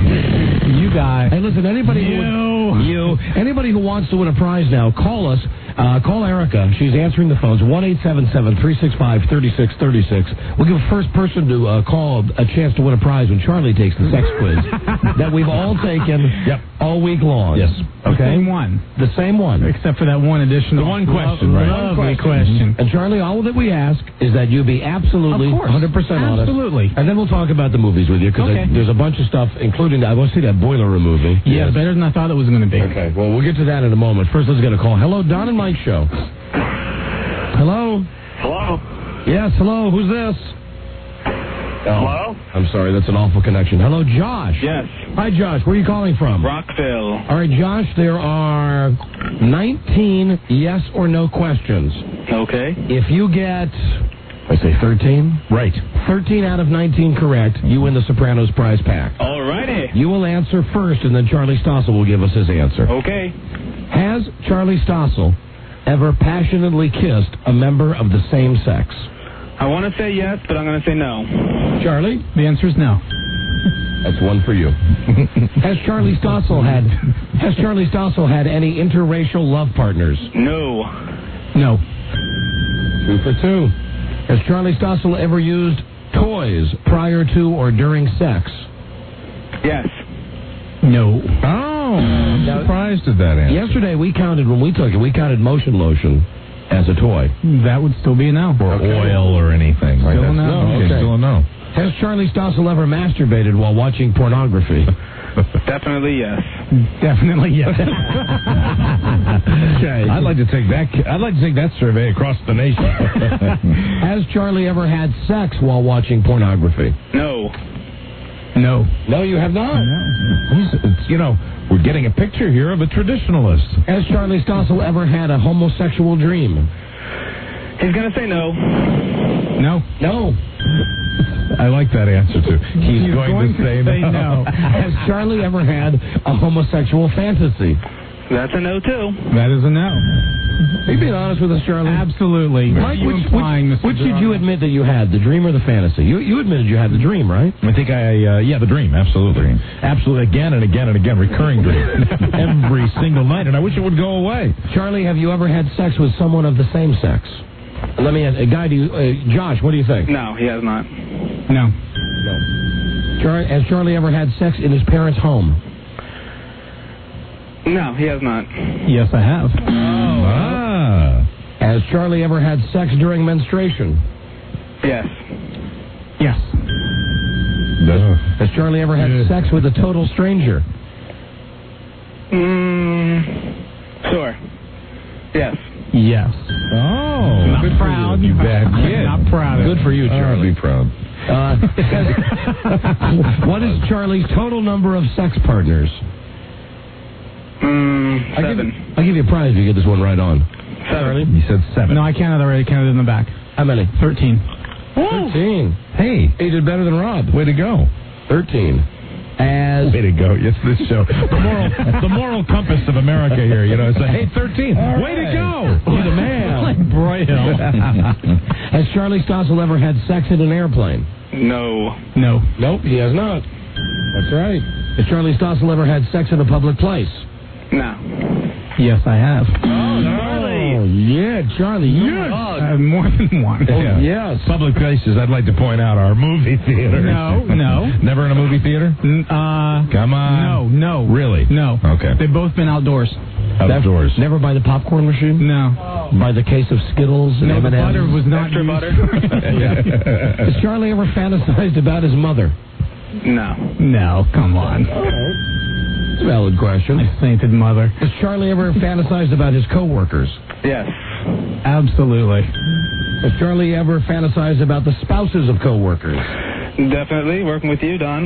You guys. Hey, listen, anybody who wants to win a prize now, call us Call Erica. She's answering the phones. 1-877-365-3636. We'll give the first person to call a chance to win a prize when Charlie takes the sex quiz that we've all taken all week long. Yes. Okay? The same one. The same one. Except for that one additional... The one question, right? Lovely question. And Charlie, all that we ask is that you be absolutely 100% honest. Absolutely. And then we'll talk about the movies with you, because there's a bunch of stuff, including, I want to see that boiler removing. Yeah, better than I thought it was going to be. Okay, well, we'll get to that in a moment. First, let's get a call. Hello, Don and Mike Show. Hello? Hello? Yes, hello. Who's this? Hello? I'm sorry, that's an awful connection. Hello, Josh. Yes. Hi, Josh. Where are you calling from? Rockville. All right, Josh, there are 19 yes or no questions. Okay. If you get, I say 13? Right. 13 out of 19 correct, you win the Sopranos prize pack. Alrighty. You will answer first, and then Charlie Stossel will give us his answer. Okay. Has Charlie Stossel ever passionately kissed a member of the same sex? I want to say yes, but I'm going to say no. Charlie? The answer is no. That's one for you. Has Charlie Stossel had any interracial love partners? No. No. 2 for 2. Has Charlie Stossel ever used toys prior to or during sex? Yes. No. Oh, I'm surprised at that answer. Yesterday when we took it, we counted motion lotion as a toy. That would still be a no. Or oil or anything. Right? Still a no. Okay, still a no. Has Charlie Stossel ever masturbated while watching pornography? Definitely yes. Definitely yes. Okay. I'd like to take that survey across the nation. Has Charlie ever had sex while watching pornography? No. No. No, you have not. We're getting a picture here of a traditionalist. Has Charlie Stossel ever had a homosexual dream? He's going to say no. No. No. I like that answer, too. He's going to say no. Has Charlie ever had a homosexual fantasy? That's a no, too. That is a no. Are you being honest with us, Charlie? Absolutely. Mike, which did you admit that you had, the dream or the fantasy? You admitted you had the dream, right? I think the dream, absolutely. Absolutely, again and again and again, recurring dream. Every single night, and I wish it would go away. Charlie, have you ever had sex with someone of the same sex? Let me ask, Josh, what do you think? No, he has not. No. Has Charlie ever had sex in his parents' home? No, he has not. Yes, I have. Has Charlie ever had sex during menstruation? Yes. Yes. Has Charlie ever had sex with a total stranger? Sure. Yes. Yes. Oh. Not proud. You bad kid. Not proud. Good for you, Charlie. Be proud. What is Charlie's total number of sex partners? 7. I'll give you a prize if you get this one right on. 7. You said 7. No, I counted already. Counted in the back. How many? 13. 13. Hey. He did better than Rob. Way to go. 13. Way to go. Yes, this show. The moral compass of America here, It's like, hey, 13. Way to go. You're the man. Like Broyhill. Has Charlie Stossel ever had sex in an airplane? No. No. Nope, he has not. That's right. Has Charlie Stossel ever had sex in a public place? No. Yes, I have. Oh, yeah, Charlie. Yes. More than one. Oh, yes. Public places, I'd like to point out, are movie theaters. No. Never in a movie theater? Come on. No. Really? No. Okay. They've both been outdoors. Outdoors. Never by the popcorn machine? No. By the case of Skittles and No, the M&Ms? butter was not Extra used. butter? Has Charlie ever fantasized about his mother? No. No, come on. It's a valid question. My sainted mother. Has Charlie ever fantasized about his coworkers? Yes. Absolutely. Has Charlie ever fantasized about the spouses of coworkers? Definitely. Working with you, Don.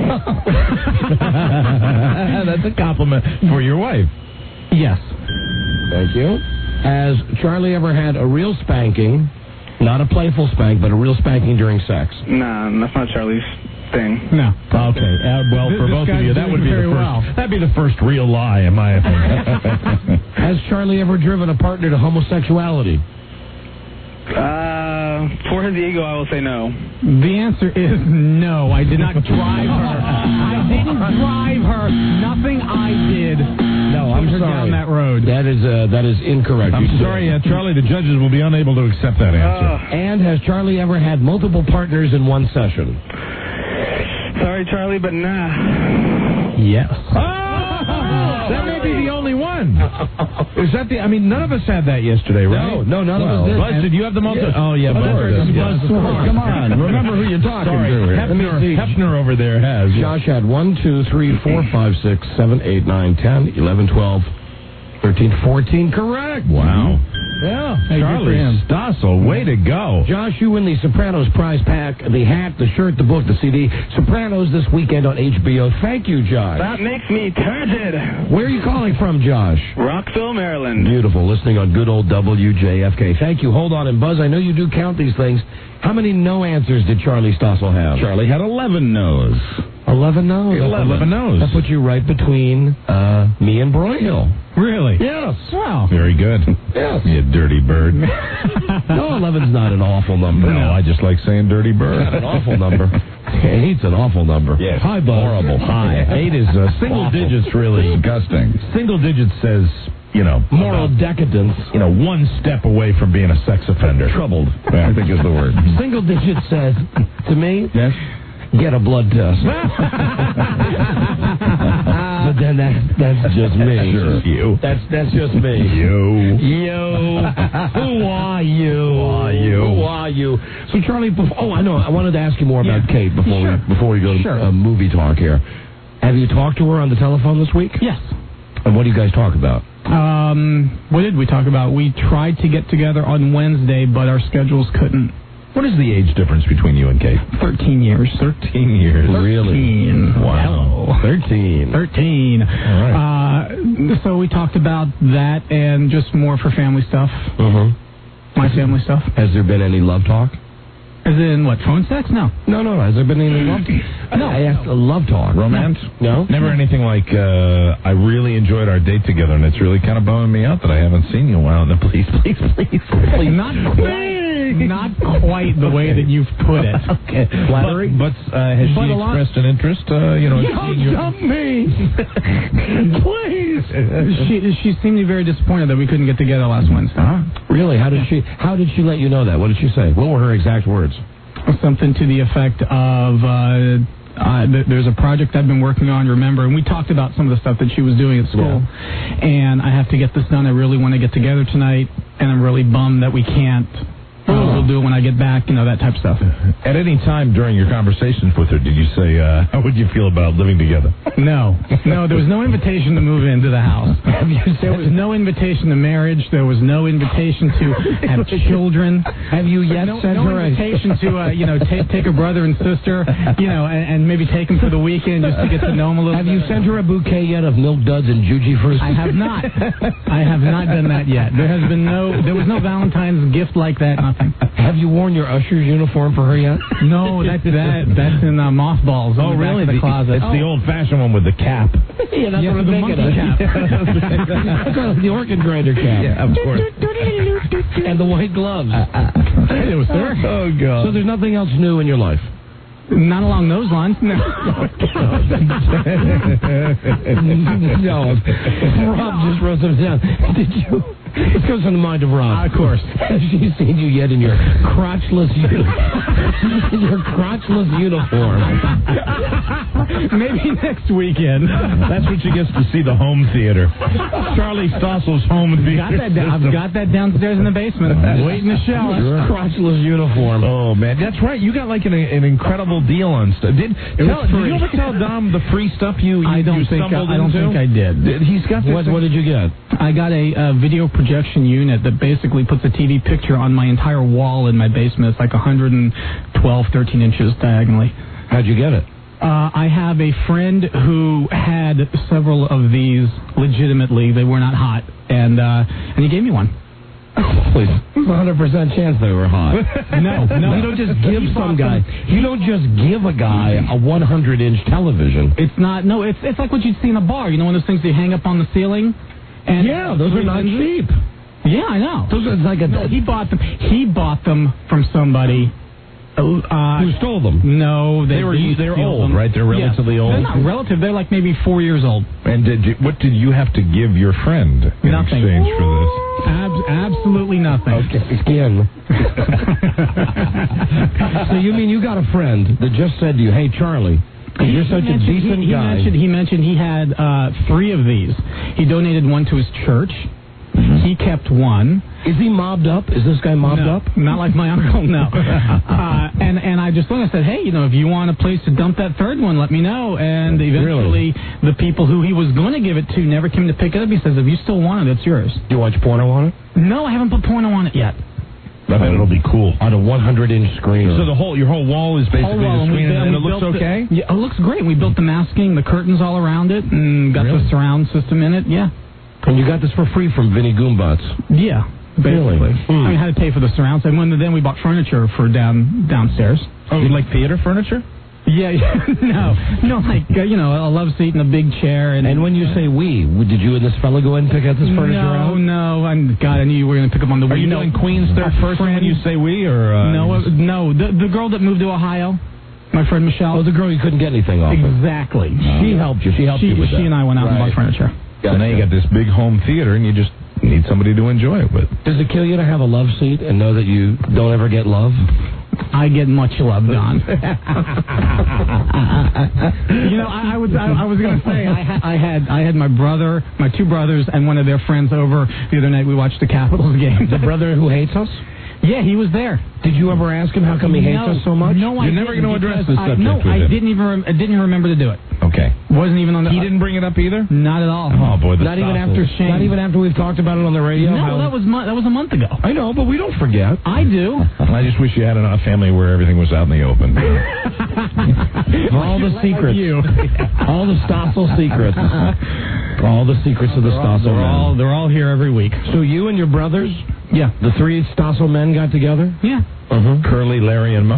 That's a compliment for your wife. Yes. Thank you. Has Charlie ever had a real spanking, not a playful spank, but a real spanking during sex? Nah, that's not Charlie's thing. No. Okay. Well, for both of you, that would be the first. That'd be the first real lie, in my opinion. Has Charlie ever driven a partner to homosexuality? For his ego, I will say no. The answer is no. I did not drive her. I didn't drive her. Nothing I did. No, I'm sorry. Down that road. That is incorrect. I'm sorry, Charlie. The judges will be unable to accept that answer. And has Charlie ever had multiple partners in one session? Sorry, Charlie, but nah. Yes. That may be the only one. Is that the? I mean, none of us had that yesterday, right? No, none of us did. Buzz, did you have the multiple? Yeah. Oh, yeah, Buzz. Come on, remember who you're talking to. Hefner over there has. Josh had 1, 2, 3, 4, 5, 6, 7, 8, 9, 10, 11, 12, 13, 14. Correct. Wow. Yeah. Hey, Charlie Stossel, way to go. Josh, you win the Sopranos prize pack, the hat, the shirt, the book, the CD. Sopranos this weekend on HBO. Thank you, Josh. That makes me turgid. Where are you calling from, Josh? Rockville, Maryland. Beautiful. Listening on good old WJFK. Thank you. Hold on. And Buzz, I know you do count these things. How many no answers did Charlie Stossel have? Charlie had 11 no's. 11 no's. 11 no's. That puts you right between me and Broyhill. Really? Yes. Wow. Very good. Yes. You dirty bird. No, 11's not an awful number. No, I just like saying dirty bird. Not an awful number. 8's an awful number. Yes. Hi, Buzz. Horrible. Hi. 8 is single digits, really. Disgusting. Single digits says, moral decadence. One step away from being a sex offender. Troubled, I think is the word. Single digit says, to me, yes, get a blood test. But then that's just me. Sure. You. That's just me. You. Who are you? Who are you? So, Charlie, I know. I wanted to ask you more about Kate before we go to movie talk here. Have you talked to her on the telephone this week? Yes. And what do you guys talk about? What did we talk about? We tried to get together on Wednesday, but our schedules couldn't. What is the age difference between you and Kate? 13 years. 13 years. Really? Wow. 13. All right. So we talked about that and just more for family stuff. My family stuff. Has there been any love talk? As in what, phone sex? No. No. Has there been any love talk? No. I asked love talk. Romance? No. Never anything like, I really enjoyed our date together, and it's really kind of bumming me out that I haven't seen you in a while. No, please. Not quite the way that you've put it. Okay. Flattery? But has she expressed an interest, dump me! Please! She seemed very disappointed that we couldn't get together last Wednesday. Really? How did she let you know that? What did she say? What were her exact words? Something to the effect of... there's a project I've been working on, remember, and we talked about some of the stuff that she was doing at school. Yeah. And I have to get this done. I really want to get together tonight, and I'm really bummed that we can't. We'll do it when I get back, that type of stuff. At any time during your conversations with her, did you say, how would you feel about living together? No, there was no invitation to move into the house. There was no invitation to marriage. There was no invitation to have children. Have you yet sent her invitation to, take a brother and sister, and maybe take them for the weekend just to get to know them a little bit? Have you sent her a bouquet yet of milk duds and juji fruits? I have not. I have not done that yet. There was no Valentine's gift like that. Nothing. Have you worn your usher's uniform for her yet? No, that's in mothballs. Oh, really? In the closet. It's the old-fashioned one with the cap. Yeah, that's what I'm thinking of. Cap. The organ grinder cap. Yeah, of course. And the white gloves. Hey, it was there. Oh, God. So there's nothing else new in your life? Not along those lines, no. No. Rob just wrote them down. Did you? This goes on the mind of Rob. Of course. Has she seen you yet in your crotchless uniform? Maybe next weekend. That's when she gets to see the home theater. Charlie Stossel's home theater. I've got that downstairs in the basement. Waiting to show. Crotchless uniform. Oh, man. That's right. You got like an incredible deal on stuff. Did you ever tell Dom the free stuff you stumbled into? I don't think I did. He's got this. What did you get? I got a video projection unit that basically puts a TV picture on my entire wall in my basement. It's like 13 inches diagonally. How'd you get it? I have a friend who had several of these legitimately. They were not hot, and he gave me one. Please. 100% chance they were hot. No. You don't just give some guy. You don't just give a guy a 100-inch television. It's not. No, it's like what you'd see in a bar. One of those things you hang up on the ceiling. And yeah, those are not cheap. Yeah, I know. Those are like he bought them. He bought them from somebody. Who stole them? No, they're old, them. right? They're relatively old. They're not relative. They're like maybe 4 years old. And what did you have to give your friend in Nothing. exchange for this? Absolutely nothing. Okay, again. So you mean you got a friend that just said to you, "Hey, Charlie, you're such a decent guy." He mentioned he had 3 of these. He donated one to his church. He kept one. Is he mobbed up? Is this guy mobbed up? Not like my uncle, no. And I just looked and I said, hey, if you want a place to dump that third one, let me know. And eventually, the people who he was going to give it to never came to pick it up. He says, if you still want it, it's yours. Do you watch porno on it? No, I haven't put porno on it yet. I bet it'll be cool. On a 100-inch screen. So your whole wall is basically the screen, and it looks okay? Yeah, it looks great. We built the masking, the curtains all around it, and got the surround system in it, yeah. And you got this for free from Vinny Goombats? Yeah, basically. Really? I mean, I had to pay for the surround. So then we bought furniture for downstairs. Oh, like theater furniture? Yeah, no, like a love seat and a big chair. And when you say we, did you and this fellow go in and pick out this furniture out? No, I knew you were going to pick up on the we. Are you doing Queens third person when you say we, or no? The girl that moved to Ohio. My friend Michelle. Oh, the girl you couldn't get anything off. Exactly. She helped you. She helped you with that. She and I went out and bought furniture. So now you got this big home theater, and you just need somebody to enjoy it with. Does it kill you to have a love seat and know that you don't ever get love? I get much love, Don. I was going to say I had my brother, my 2 brothers, and one of their friends over the other night. We watched the Capitals game. The brother who hates us? Yeah, he was there. Did you ever ask him how come he hates us so much? No, You're never going to address this subject. No, with I him. didn't even remember to do it. Okay. Wasn't even on the. He didn't bring it up either. Not at all. Oh boy, not even after we've talked about it on the radio. No, that was a month ago. I know, but we don't forget. I do. I just wish you had a family where everything was out in the open. All the secrets. All the Stossel secrets. All the secrets of the Stossel men. They're all here every week. So you and your brothers? Yeah. The 3 Stossel men got together? Yeah. Curly, Larry, and Mo.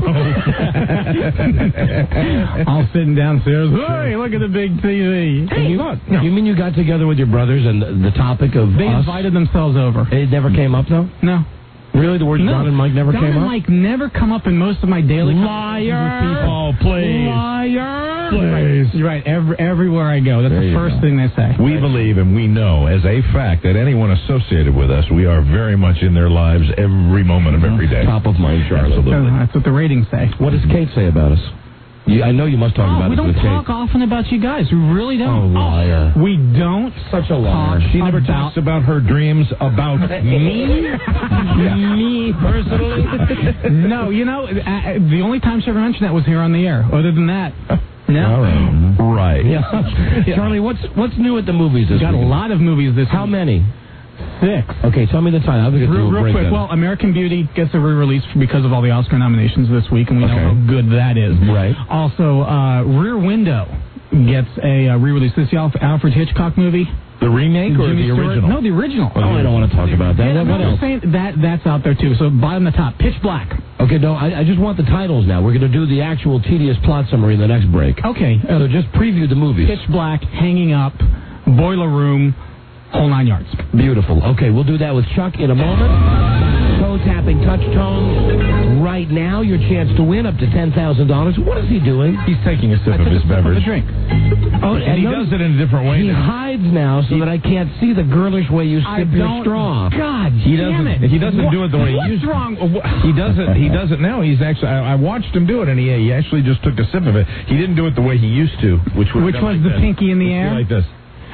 All sitting downstairs. Hey, look at the big TV. Hey, look. You mean you got together with your brothers and the topic of They invited themselves over. It never came up, though? No. Really? The words Don and Mike never came up? Don and Mike never come up in most of my daily Liar! With people. Oh, please. Liar! Please. You're right. Everywhere I go, that's the first thing they say. We believe and we know as a fact that anyone associated with us, we are very much in their lives every moment of every day. Top of mind, Charlotte. Absolutely. That's what the ratings say. What does Kate say about us? I know you must talk about it with Kate. We don't talk often about you guys. We really don't. Oh, liar. We don't. Such a liar. She never talks about her dreams about me? Me personally? No, the only time she ever mentioned that was here on the air. Other than that, no. Right. Yeah. Charlie, what's new at the movies this week? Got a lot of movies this week. How many? 6. Okay, tell me the title. I'll get real quick. Then. Well, American Beauty gets a re-release because of all the Oscar nominations this week, and we know how good that is. Right. Also, Rear Window gets a re-release. This is the Alfred Hitchcock movie. The remake or Jimmy the Stewart? original? No, the original. Oh, I don't want to talk about that. Yeah, what else? Saying that's out there too. So bottom to top, Pitch Black. Okay, no, I just want the titles now. We're going to do the actual tedious plot summary in the next break. Okay. So just preview the movies. Pitch Black, Hanging Up, Boiler Room, whole 9 yards. Beautiful. Okay, we'll do that with Chuck in a moment. Toe-tapping touch tones. Right now, your chance to win up to $10,000. What is he doing? He's taking a sip of his beverage. A drink. Oh, and he does it in a different way. He hides now so that I can't see the girlish way you sip your straw. God damn it. He doesn't do it the way he used to. What's wrong? He does it now. He's actually. I watched him do it, and he actually just took a sip of it. He didn't do it the way he used to, which was like the pinky in the air? Like this.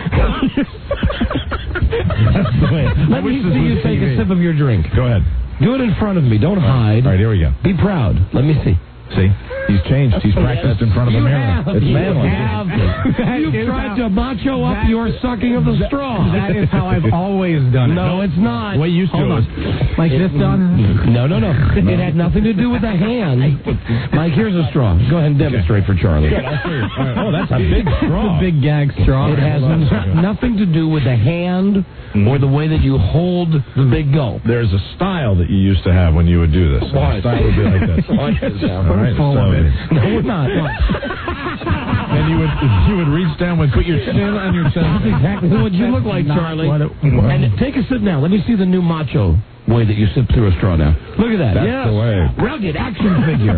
Let me see you take a sip of your drink. Go ahead. Do it in front of me. Don't hide. All right, here we go. Be proud. Let me see. See? He's changed. He's practiced in front of a mirror. It's manly. You've tried to macho up your sucking of the straw. That is how I've always done it. No, it's not. The way you used to do it. Like this, Don? No. It had nothing to do with the hand. Mike, here's a straw. Go ahead and demonstrate for Charlie. Good, I'll see. All right. Oh, that's a big straw. It's a big gag straw. It has nothing to do with the hand or the way that you hold the big gulp. There's a style that you used to have when you would do this. What? The style would be like this. All right, no, we're not. And you would reach down and put your chin on your chest. That's exactly what you look like, Charlie. And take a sip now. Let me see the new macho way that you sip through a straw now. Look at that. That's the way. Rugged action figure.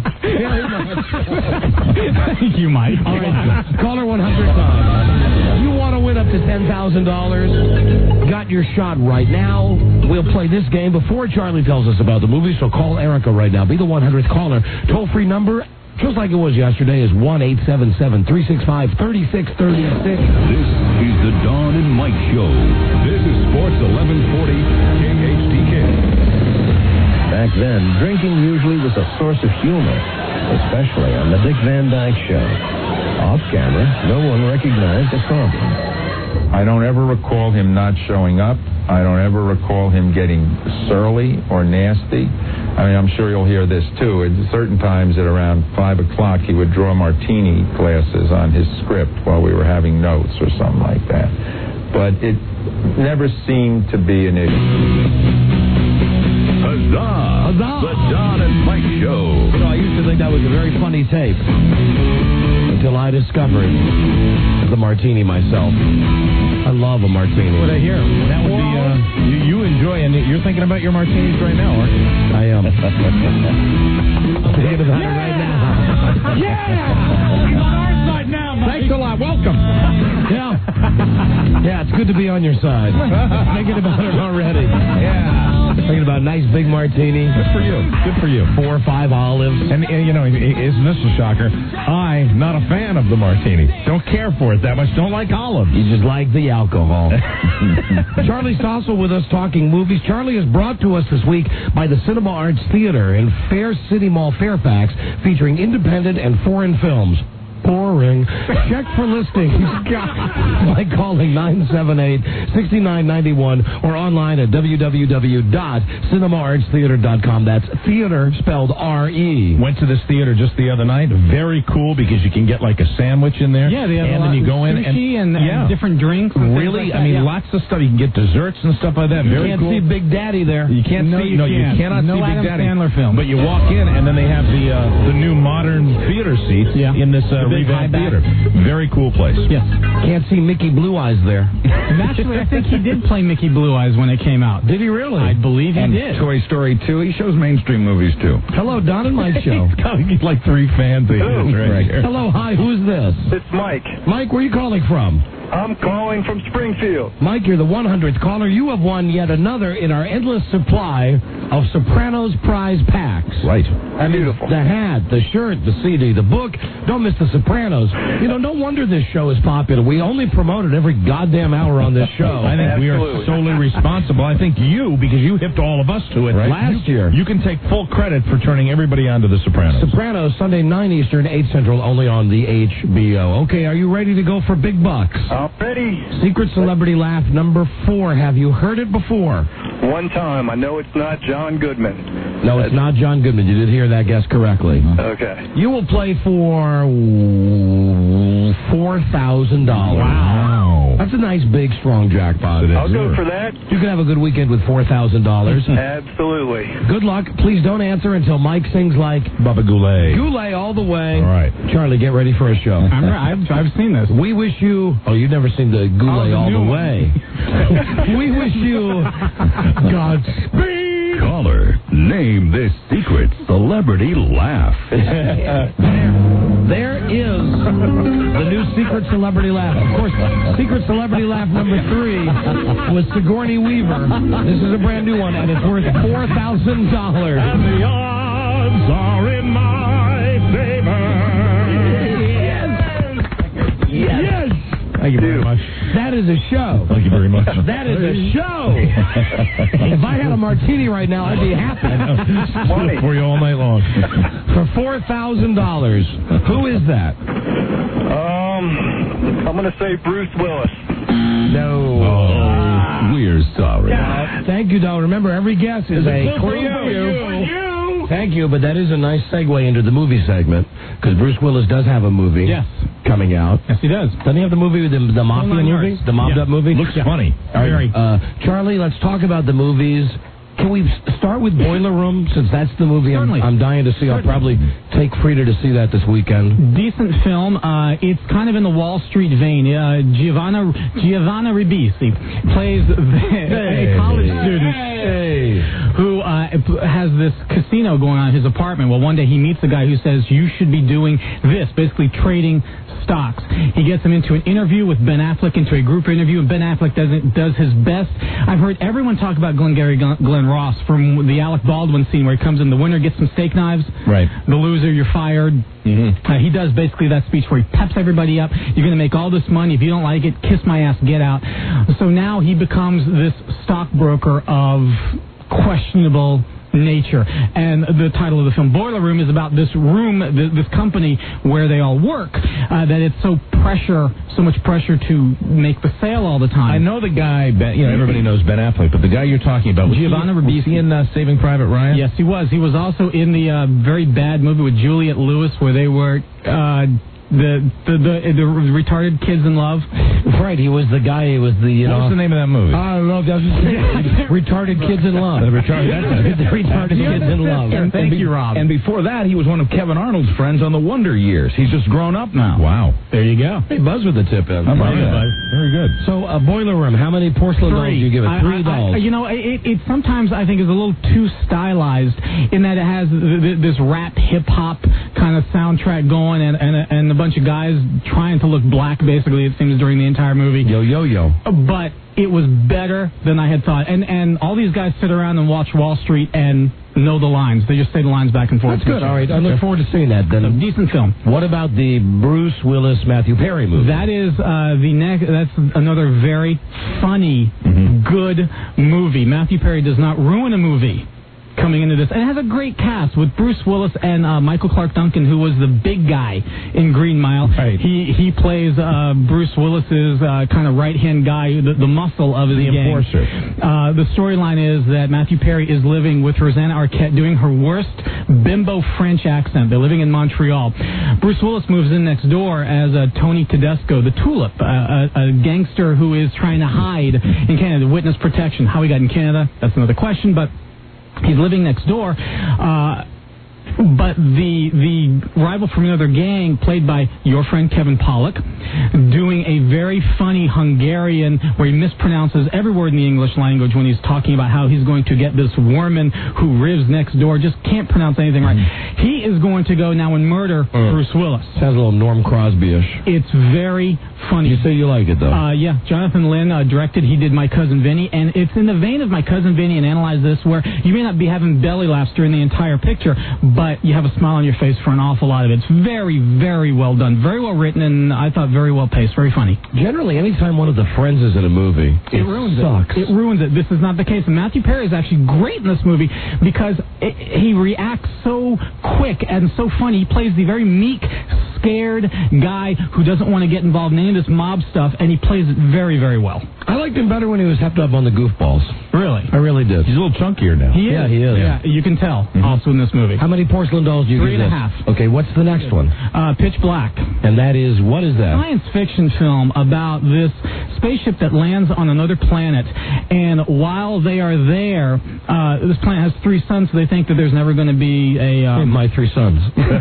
Thank you, Mike. All right, caller 100 times. You want to win up to $10,000? Got your shot right now. We'll play this game before Charlie tells us about the movie, so call Erica right now. Be the 100th caller. Toll-free number, just like it was yesterday, is 1-877-365-3636. This is the Don and Mike Show. This is Sports 1140 KHTK. Back then, drinking usually was a source of humor, especially on the Dick Van Dyke Show. Off camera, no one recognized the problem. I don't ever recall him not showing up. I don't ever recall him getting surly or nasty. I mean, I'm sure you'll hear this, too. At certain times at around 5 o'clock, he would draw martini glasses on his script while we were having notes or something like that. But it never seemed to be an issue. Huzzah! Huzzah! The Don and Mike Show. You know, I used to think that was a very funny tape until I discovered the martini myself. I love a martini. What I hear. That would be, you enjoy, and you're thinking about your martinis right now, aren't you? I am. I'm thinking about it right now. Yeah! He's on our side now, Mike. Thanks a lot. Welcome. Yeah. Yeah, it's good to be on your side. Thinking about it already. Yeah. Thinking about a nice big martini. Good for you. Good for you. 4 or 5 olives. And you know, isn't this a shocker? I'm not a fan of the martini. Don't care for it that much. Don't like olives. You just like the alcohol. Charlie Stossel with us talking movies. Charlie is brought to us this week by the Cinema Arts Theater in Fair City Mall, Fairfax, featuring independent and foreign films. Boring. Check for listings by calling 978-6991 or online at www.cinemaartstheater.com. That's theater spelled R-E. Went to this theater just the other night. Very cool because you can get like a sandwich in there. Yeah, they have and then you go in and different drinks. And really, like that, I mean, lots of stuff. You can get desserts and stuff like that. Very can't cool. see Big Daddy there. You can't see. You cannot no see Adam Big Daddy. Sandler film. But you walk in, and then they have the new modern theater seats in this revamped theater. Very cool place. Yes. Can't see Mickey Blue Eyes there. And actually, I think he did play Mickey Blue Eyes when it came out. Did he really? I believe he did. Toy Story 2. He shows mainstream movies, too. Hello, Don and Mike Show. He's like 3 fans of his right here. Hello, hi, who's this? It's Mike. Mike, where are you calling from? I'm calling from Springfield. Mike, you're the 100th caller. You have won yet another in our endless supply of Sopranos prize packs. Right. Beautiful. The hat, the shirt, the CD, the book. Don't miss the Sopranos. You know, no wonder this show is popular. We only promote it every goddamn hour on this show. I think we are solely responsible. I think you, because you hipped all of us to it last year. You can take full credit for turning everybody on to the Sopranos. Sopranos, Sunday 9 Eastern, 8 Central, only on the HBO. Okay, are you ready to go for big bucks? I'm ready. Secret Celebrity Laugh number 4. Have you heard it before? One time. I know it's not John Goodman. No, it's not John Goodman. You did hear that guess correctly. Okay. You will play for $4,000. Wow. That's a nice, big, strong jackpot. I'll go for that. You can have a good weekend with $4,000. Absolutely. Good luck. Please don't answer until Mike sings like Baba Goulet. Goulet all the way. All right. Charlie, get ready for a show. I've seen this. We wish you... Oh, you've never seen the Goulet all the way. We wish you Godspeed. Caller, name this secret celebrity laugh. There is the new Secret Celebrity Laugh. Of course, Secret Celebrity Laugh number 3 was Sigourney Weaver. This is a brand new one, and it's worth $4,000. And the odds are in my favor. Yes! Thank you very much. That is a show. Thank you very much. That is a show. If I had a martini right now, I'd be happy. Money for you all night long. For $4,000. Who is that? I'm going to say Bruce Willis. No. Oh, we're sorry. Thank you, Don. Remember, every guess is a clue for you. Thank you, but that is a nice segue into the movie segment, because Bruce Willis does have a movie coming out. Yes, he does. Doesn't he have the movie with the Mafia movie? The mobbed up movie? Looks funny. All right, Charlie, let's talk about the movies. Can we start with Boiler Room, since that's the movie I'm dying to see? I'll probably take Frida to see that this weekend. Decent film. It's kind of in the Wall Street vein. Giovanna Ribisi plays a college student who has this casino going on in his apartment. Well, one day he meets a guy who says, you should be doing this, basically trading stocks. He gets him into an interview with Ben Affleck, into a group interview, and Ben Affleck does his best. I've heard everyone talk about Glengarry Glen Ross from the Alec Baldwin scene where he comes in, the winner gets some steak knives. Right. The loser, you're fired. Mm-hmm. He does basically that speech where he peps everybody up. You're going to make all this money. If you don't like it, kiss my ass, get out. So now he becomes this stockbroker of questionable nature. And the title of the film, Boiler Room, is about this room, this company where they all work, that it's so much pressure to make the sale all the time. I know the guy, everybody knows Ben Affleck, but the guy you're talking about, was he in Saving Private Ryan? Yes, he was. He was also in the very bad movie with Juliette Lewis where they were... The retarded kids in love. Right, he was the guy. He was the. What was the name of that movie? I don't know. That was retarded kids in love. The retarded kids in love. Thank you, Rob. And before that, he was one of Kevin Arnold's friends on The Wonder Years. He's just grown up now. Wow. There you go. Hey, buzz with the tip in. How about that? Very good. So, Boiler Room. How many porcelain dolls do you give it? 3 dolls. It sometimes I think is a little too stylized in that it has this rap hip hop kind of soundtrack going and a bunch of guys trying to look black, basically, it seems, during the entire movie. Yo. But it was better than I had thought. And all these guys sit around and watch Wall Street and know the lines. They just say the lines back and forth. That's good. All right. I look forward to seeing that then. A decent film. What about the Bruce Willis, Matthew Perry movie? That is that's another very funny, good movie. Matthew Perry does not ruin a movie coming into this. And it has a great cast with Bruce Willis and Michael Clark Duncan, who was the big guy in Green Mile. Right. He plays Bruce Willis's kind of right-hand guy, the muscle of his gang. enforcer. The storyline is that Matthew Perry is living with Rosanna Arquette doing her worst bimbo French accent. They're living in Montreal. Bruce Willis moves in next door as Tony Tedesco, the Tulip, a gangster who is trying to hide in Canada, witness protection. How he got in Canada, that's another question, but he's living next door, but the rival from another gang, played by your friend Kevin Pollak, doing a very funny Hungarian where he mispronounces every word in the English language when he's talking about how he's going to get this woman who lives next door, just can't pronounce anything right. He is going to go now and murder Bruce Willis. Sounds a little Norm Crosby-ish. It's very funny. You say you like it, though. Yeah. Jonathan Lynn directed. He did My Cousin Vinny, and it's in the vein of My Cousin Vinny and Analyze This, where you may not be having belly laughs during the entire picture, but you have a smile on your face for an awful lot of it. It's very, very well done. Very well written, and I thought very well paced. Very funny. Generally, anytime one of the friends is in a movie, it ruins sucks. It ruins it. This is not the case. And Matthew Perry is actually great in this movie because he reacts so quick and so funny. He plays the very meek, scared guy who doesn't want to get involved in any of this mob stuff, and he plays it very, very well. I liked him better when he was hepped up on the goofballs. Really? I really did. He's a little chunkier now. He is. Yeah, he is. Yeah, you can tell also in this movie. How many porcelain dolls do you give this? 3.5. Okay, what's the next one? Pitch Black. And that is, what is that? Science fiction film about this spaceship that lands on another planet, and while they are there, this planet has 3 suns, so they think that there's never going to be a... My 3 sons.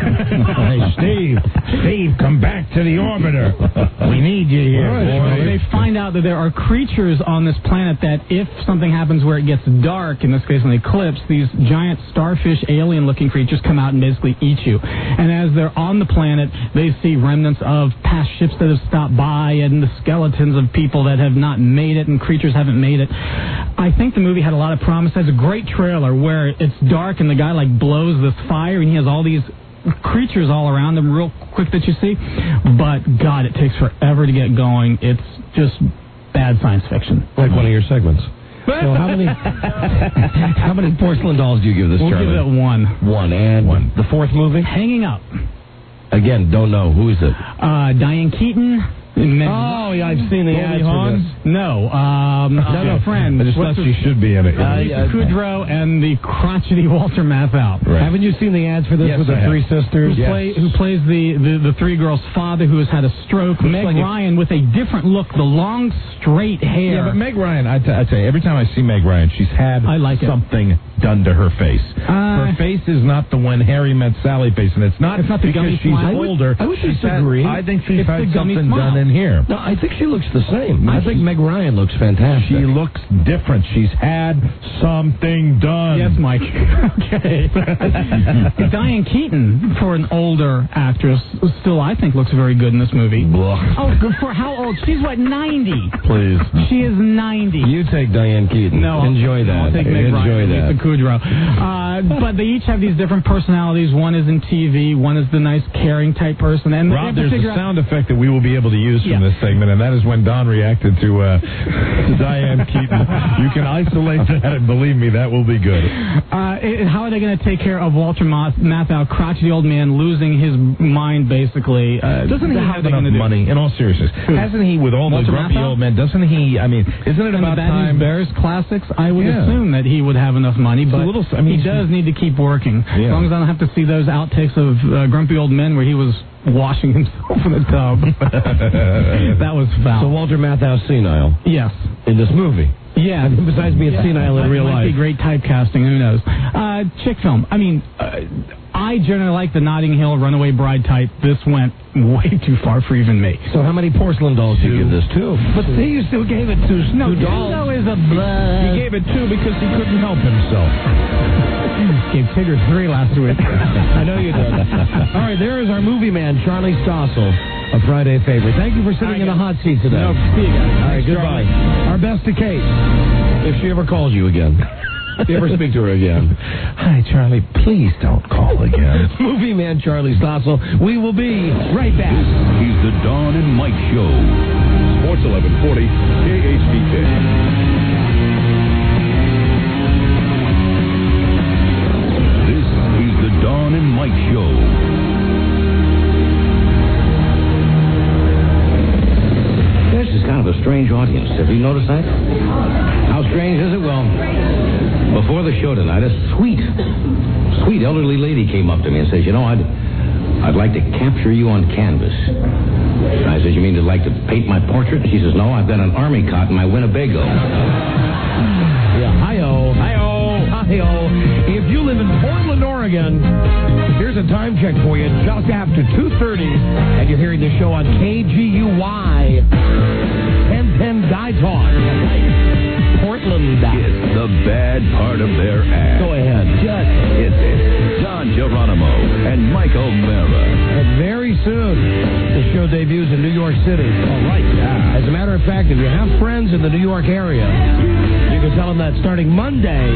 Hey, Steve, come back to the orbiter. We need you here, boy. They find out that there are creatures on this planet that if something happens where it gets dark, in this case an eclipse, these giant starfish alien-looking creatures come out and basically eat you. And as they're on the planet, they see remnants of past ships that have stopped by and the skeletons of people that have not made it and creatures haven't made it. I think the movie had a lot of promise. It has a great trailer where it's dark and the guy blows this fire and he has all these creatures all around him real quick that you see. But, God, it takes forever to get going. It's just bad science fiction. Like one of your segments. So how many porcelain dolls do you give this, Charlie? We'll give it 1. 1. And 1. The fourth movie? Hanging Up. Again, don't know. Who is it? Diane Keaton, Oh, yeah, I've seen the ads for this. No, no, friend. I just thought she should be in it. Lisa Kudrow and the crotchety Walter Matthau. Right. Haven't you seen the ads for this with the three sisters? Who plays the three girls' father who has had a stroke? Meg Ryan with a different look, the long, straight hair. Yeah, but Meg Ryan, I tell you, every time I see Meg Ryan, she's had something done to her face. Her face is not the when Harry met Sally face, and it's not the because she's older. I would disagree. I think she's had something smile. done in here. No, I think she looks the same. I think Meg Ryan looks fantastic. She looks different. She's had something done. Yes, Mike. Okay. Diane Keaton, for an older actress, still I think looks very good in this movie. Oh, for how old? She's what, 90? Please. She is 90. You take Diane Keaton. No, enjoy that. I'll take Meg Ryan, that. Lisa Kudrow. But they each have these different personalities. One is in TV. One is the nice, caring type person. And Rob, there's a sound effect that we will be able to use from this segment, and that is when Don reacted to Diane Keaton. You can isolate that, and believe me, that will be good. How are they going to take care of Walter Matthau, crotchety old man, losing his mind, basically? Doesn't he have enough money, in all seriousness? Hasn't he, with all Walter the grumpy Matthau? old men, doesn't he, I mean, isn't it about the Bad time? News Bears classics, I would assume that he would have enough money, but he does need to keep working. As long as I don't have to see those outtakes of grumpy old men where he was washing himself in the tub. That was foul. So Walter Matthau's senile. Yes. In this movie. Yeah. Besides being senile in real might life. be great typecasting. Who knows? Chick film. I mean, I generally like the Notting Hill Runaway Bride type. This went way too far for even me. So how many porcelain dolls do you give this? 2. But see, you still gave it 2 No, dolls. Dingo is a blood. He gave it 2 because he couldn't help himself. Gave Tigger 3 last week. I know you did. All right, there is our movie man, Charlie Stossel, a Friday favorite. Thank you for sitting in the hot seat today. No, see you guys. All right, goodbye. Our best to Kate, if she ever calls you again. If you ever speak to her again. Hi, Charlie, please don't call again. Movie man Charlie Stossel. We will be right back. He's the Don and Mike Show. Sports 1140 KHTK. Don and Mike Show. This is kind of a strange audience. Have you noticed that? How strange is it? Well, before the show tonight, a sweet elderly lady came up to me and says, I'd like to capture you on canvas. And I said, you mean you'd like to paint my portrait? She says, no, I've got an army cot in my Winnebago. Yeah, hi-oh. If you live in Portland, Oregon, here's a time check for you. Just after 2:30, and you're hearing the show on KGUY 1010 Guy Talk. Portland. It's the bad part of their act. Go ahead. Just hit it. Don Geronimo and Mike O'Mara. And very soon, the show debuts in New York City. All right. As a matter of fact, if you have friends in the New York area, you can tell them that starting Monday,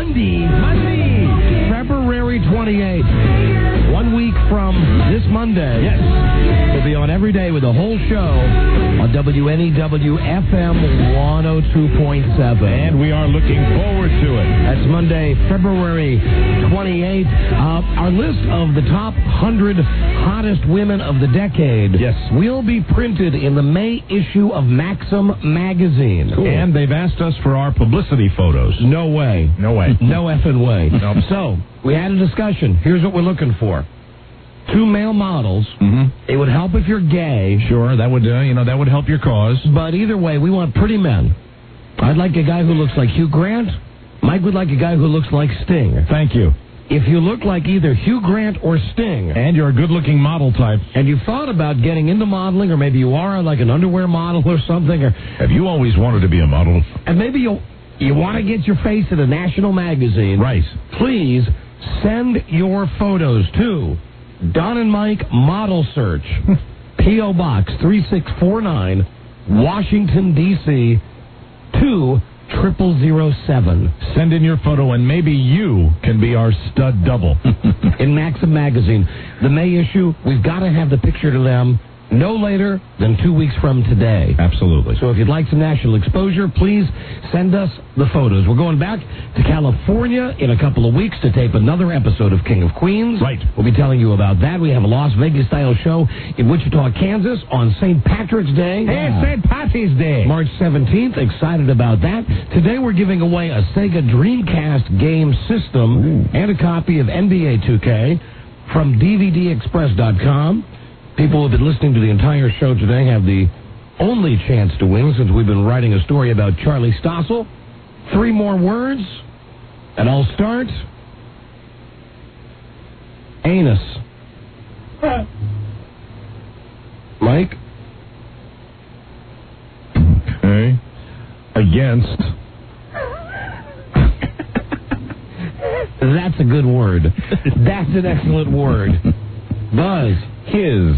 February 28th, 1 week from this Monday. Yes. We'll be on every day with the whole show on WNEW FM 102.7. And we are looking forward to it. That's Monday, February 28th. Our list of the top 100 hottest women of the decade will be printed in the May issue of Maxim magazine. Cool. And they've asked us for our publicity photos. No way. No way. No effing way. Nope. So, we had a discussion. Here's what we're looking for. 2 male models. Mm-hmm. It would help if you're gay. Sure, that would that would help your cause. But either way, we want pretty men. I'd like a guy who looks like Hugh Grant. Mike would like a guy who looks like Sting. Thank you. If you look like either Hugh Grant or Sting, and you're a good-looking model type, and you thought about getting into modeling, or maybe you are like an underwear model or something, or have you always wanted to be a model? And maybe you want to get your face in a national magazine, right? Please send your photos to Don and Mike Model Search, P.O. Box 3649, Washington, D.C. 20007. Send in your photo, and maybe you can be our stud double. In Maxim magazine, the May issue, we've got to have the picture to them no later than 2 weeks from today. Absolutely. So if you'd like some national exposure, please send us the photos. We're going back to California in a couple of weeks to tape another episode of King of Queens. Right. We'll be telling you about that. We have a Las Vegas-style show in Wichita, Kansas on St. Patrick's Day. Hey, St. Patty's Day. March 17th. Excited about that. Today we're giving away a Sega Dreamcast game system and a copy of NBA 2K from DVDExpress.com. People who have been listening to the entire show today have the only chance to win since we've been writing a story about Charlie Stossel. 3 more words, and I'll start. Anus. Mike? Okay. Against. That's a good word. That's an excellent word. Buzz. His.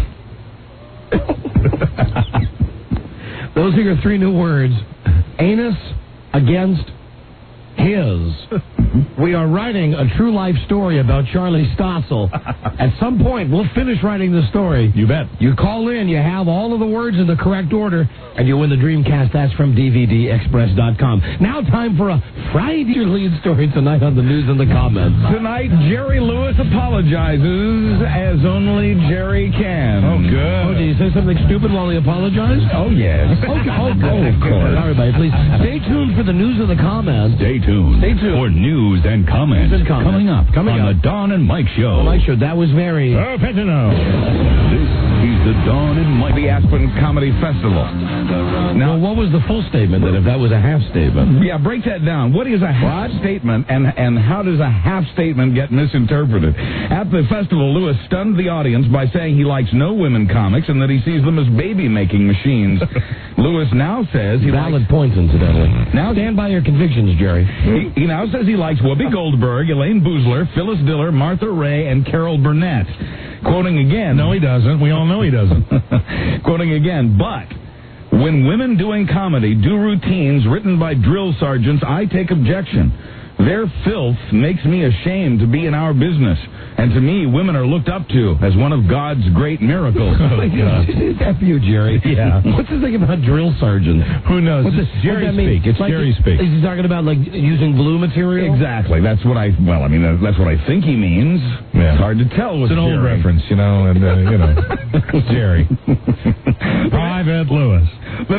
Those are your 3 new words. Anus against his. We are writing a true life story about Charlie Stossel. At some point, we'll finish writing the story. You bet. You call in, you have all of the words in the correct order, and you win the Dreamcast. That's from DVDExpress.com. Now time for a Friday lead story tonight on the news and the comments. Tonight, Jerry Lewis apologizes as only Jerry can. Oh, good. Oh, did he say something stupid while he apologized? Oh, yes. Okay. Oh, of course. Everybody, please stay tuned for the news and the comments. Stay tuned. Stay tuned. For news and comments. News and comments. Coming up on the Don and Mike Show. Mike Show, that was very... Professional. This is the Don and Mike. The Aspen Comedy Festival. Now, what was the full statement then, if that was a half statement? Yeah, break that down. What is a half statement, and how does a half statement get misinterpreted? At the festival, Lewis stunned the audience by saying he likes no women comics and that he sees them as baby-making machines. Lewis now says he Valid likes... points, incidentally. Now stand by your convictions, Jerry. He now says he likes Whoopi Goldberg, Elaine Boozler, Phyllis Diller, Martha Ray, and Carol Burnett. Quoting again... No, he doesn't. We all know he doesn't. Quoting again, but... When women doing comedy do routines written by drill sergeants, I take objection. Their filth makes me ashamed to be in our business. And to me, women are looked up to as one of God's great miracles. F you, Jerry. Yeah. What's the thing about drill sergeant? Who knows? What's It's Jerry that mean? speak. It's like, Jerry speak. Is he talking about, like, using glue material? Exactly. That's what I think he means. Yeah. It's hard to tell with It's an old Jerry. reference, and it's Jerry. Private Lewis. The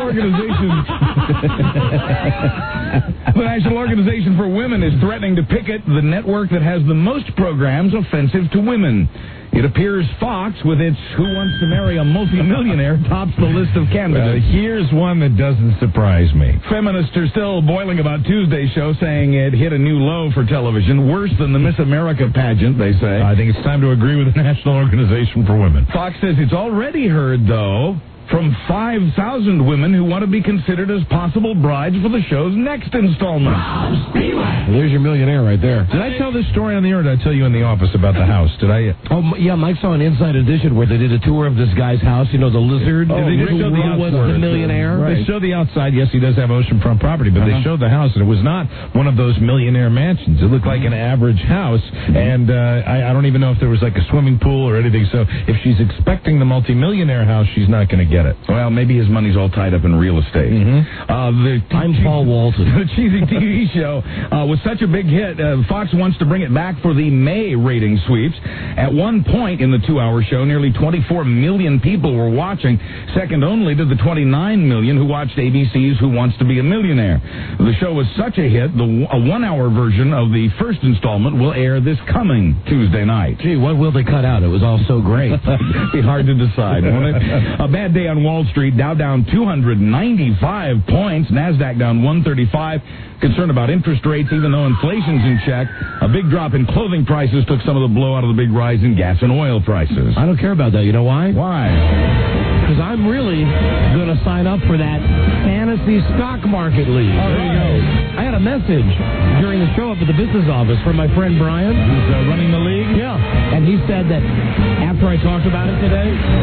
National Organization for Women is threatening to picket the network that has the most programs offensive to women. It appears Fox, with its Who Wants to Marry a Multimillionaire, tops the list of candidates. Here's one that doesn't surprise me. Feminists are still boiling about Tuesday's show, saying it hit a new low for television, worse than the Miss America pageant, they say. I think it's time to agree with the National Organization for Women. Fox says it's already heard, though, from 5,000 women who want to be considered as possible brides for the show's next installment. There's your millionaire right there. Did I tell this story on the air, or did I tell you in the office about the house? Did I? Oh, yeah, Mike saw an Inside Edition where they did a tour of this guy's house. You know, the lizard. Oh, they did show the was outside. the millionaire. Right. They show the outside. Yes, he does have oceanfront property, but they showed the house, and it was not one of those millionaire mansions. It looked like an average house, and I don't even know if there was like a swimming pool or anything. So if she's expecting the multimillionaire house, she's not going to get it. Well, maybe his money's all tied up in real estate. I'm Paul Walton. The cheesy TV show was such a big hit, Fox wants to bring it back for the May rating sweeps. At one point in the 2-hour show, nearly 24 million people were watching, second only to the 29 million who watched ABC's Who Wants to Be a Millionaire. The show was such a hit, a 1-hour version of the first installment will air this coming Tuesday night. Gee, what will they cut out? It was all so great. Be hard to decide, won't it? A bad day on Wall Street. Dow down 295 points. NASDAQ down 135. Concerned about interest rates, even though inflation's in check. A big drop in clothing prices took some of the blow out of the big rise in gas and oil prices. I don't care about that. You know why? Why? Because I'm really going to sign up for that fantasy stock market league. Oh, there you go. I had a message during the show up at the business office from my friend Brian, Who's running the league? Yeah. And he said that after I talked about it today, a bunch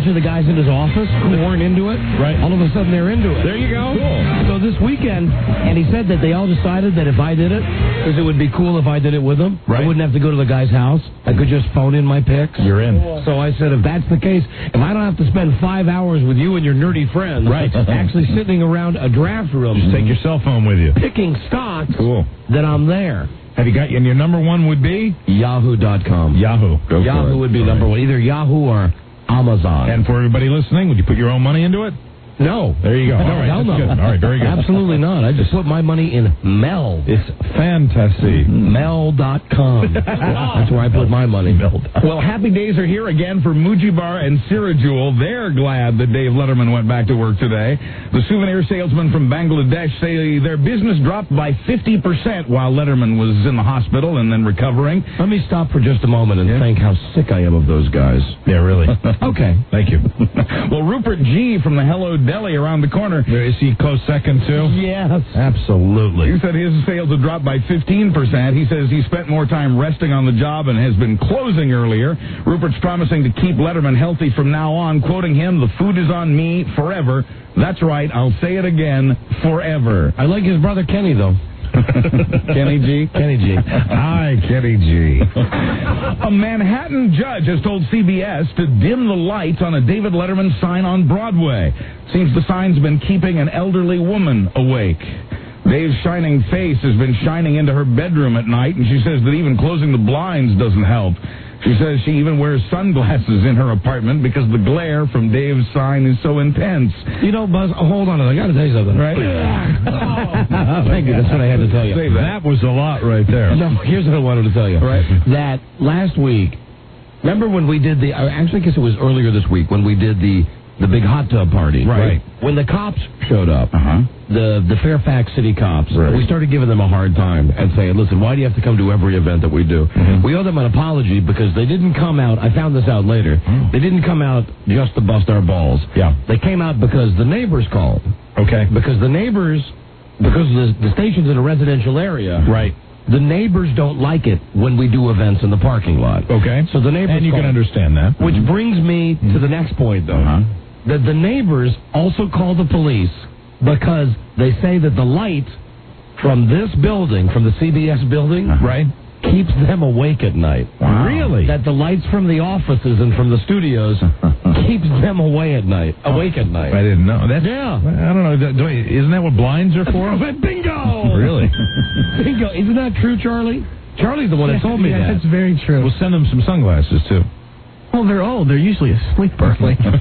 bunch of the guys in his office who weren't into it. Right. All of a sudden, they're into it. There you go. Cool. So this weekend, and he said that they all decided that if I did it, because it would be cool if I did it with them. Right. I wouldn't have to go to the guy's house. I could just phone in my picks. You're in. So I said, if that's the case, if I don't have to spend 5 hours with you and your nerdy friends, Right. actually sitting around a draft room, Just take your cell phone with you. picking stocks, Cool. then I'm there. Have you got, and your number one would be? Yahoo.com. Yahoo. Go for Yahoo it. would be number one. Either Yahoo or Amazon. And for everybody listening, would you put your own money into it? No. There you go. All right, Hell that's no. good. All right, very good. Absolutely not. I just put my money in Mel. It's fantastic. Mel.com. That's where I put my money. Well, happy days are here again for Mujibar and Sirajul. They're glad that Dave Letterman went back to work today. The souvenir salesmen from Bangladesh say their business dropped by 50% while Letterman was in the hospital and then recovering. Let me stop for just a moment and think how sick I am of those guys. Yeah, really. Okay. Thank you. Well, Rupert G. from the Hello Deli around the corner. Is he close second, too? Yes. Absolutely. He said his sales have dropped by 15%. He says he spent more time resting on the job and has been closing earlier. Rupert's promising to keep Letterman healthy from now on, quoting him, "The food is on me forever." That's right, I'll say it again, forever. I like his brother Kenny, though. Kenny G? Kenny G. Hi, Kenny G. A Manhattan judge has told CBS to dim the lights on a David Letterman sign on Broadway. Seems the sign's been keeping an elderly woman awake. Dave's shining face has been shining into her bedroom at night, and she says that even closing the blinds doesn't help. She says she even wears sunglasses in her apartment because the glare from Dave's sign is so intense. You know, Buzz, hold on. I got to tell you something. Right? Thank you. That's what I had to tell you. That was a lot right there. No, here's what I wanted to tell you. Right. That last week, remember when we did actually, I guess it was earlier this week when we did the big hot tub party. Right. When the cops showed up, the Fairfax City cops, we started giving them a hard time and saying, listen, why do you have to come to every event that we do? We owe them an apology because they didn't come out. I found this out later. They didn't come out just to bust our balls. Yeah. They came out because the neighbors called. Okay. Because the neighbors, because the station's in a residential area. Right. The neighbors don't like it when we do events in the parking lot. Okay. So the neighbors And you can call. understand that. Which brings me to the next point, though. That the neighbors also call the police because they say that the light from this building, from the CBS building, Right. keeps them awake at night. Wow. Really? That the lights from the offices and from the studios keeps them awake at night. Awake at night. I didn't know. That's, Yeah. I don't know. Isn't that what blinds are for? Bingo! Really? Bingo. Isn't that true, Charlie? Charlie's the one that told me that. That's very true. We'll send them some sunglasses, too. Well, they're old. They're usually asleep, Berkeley. But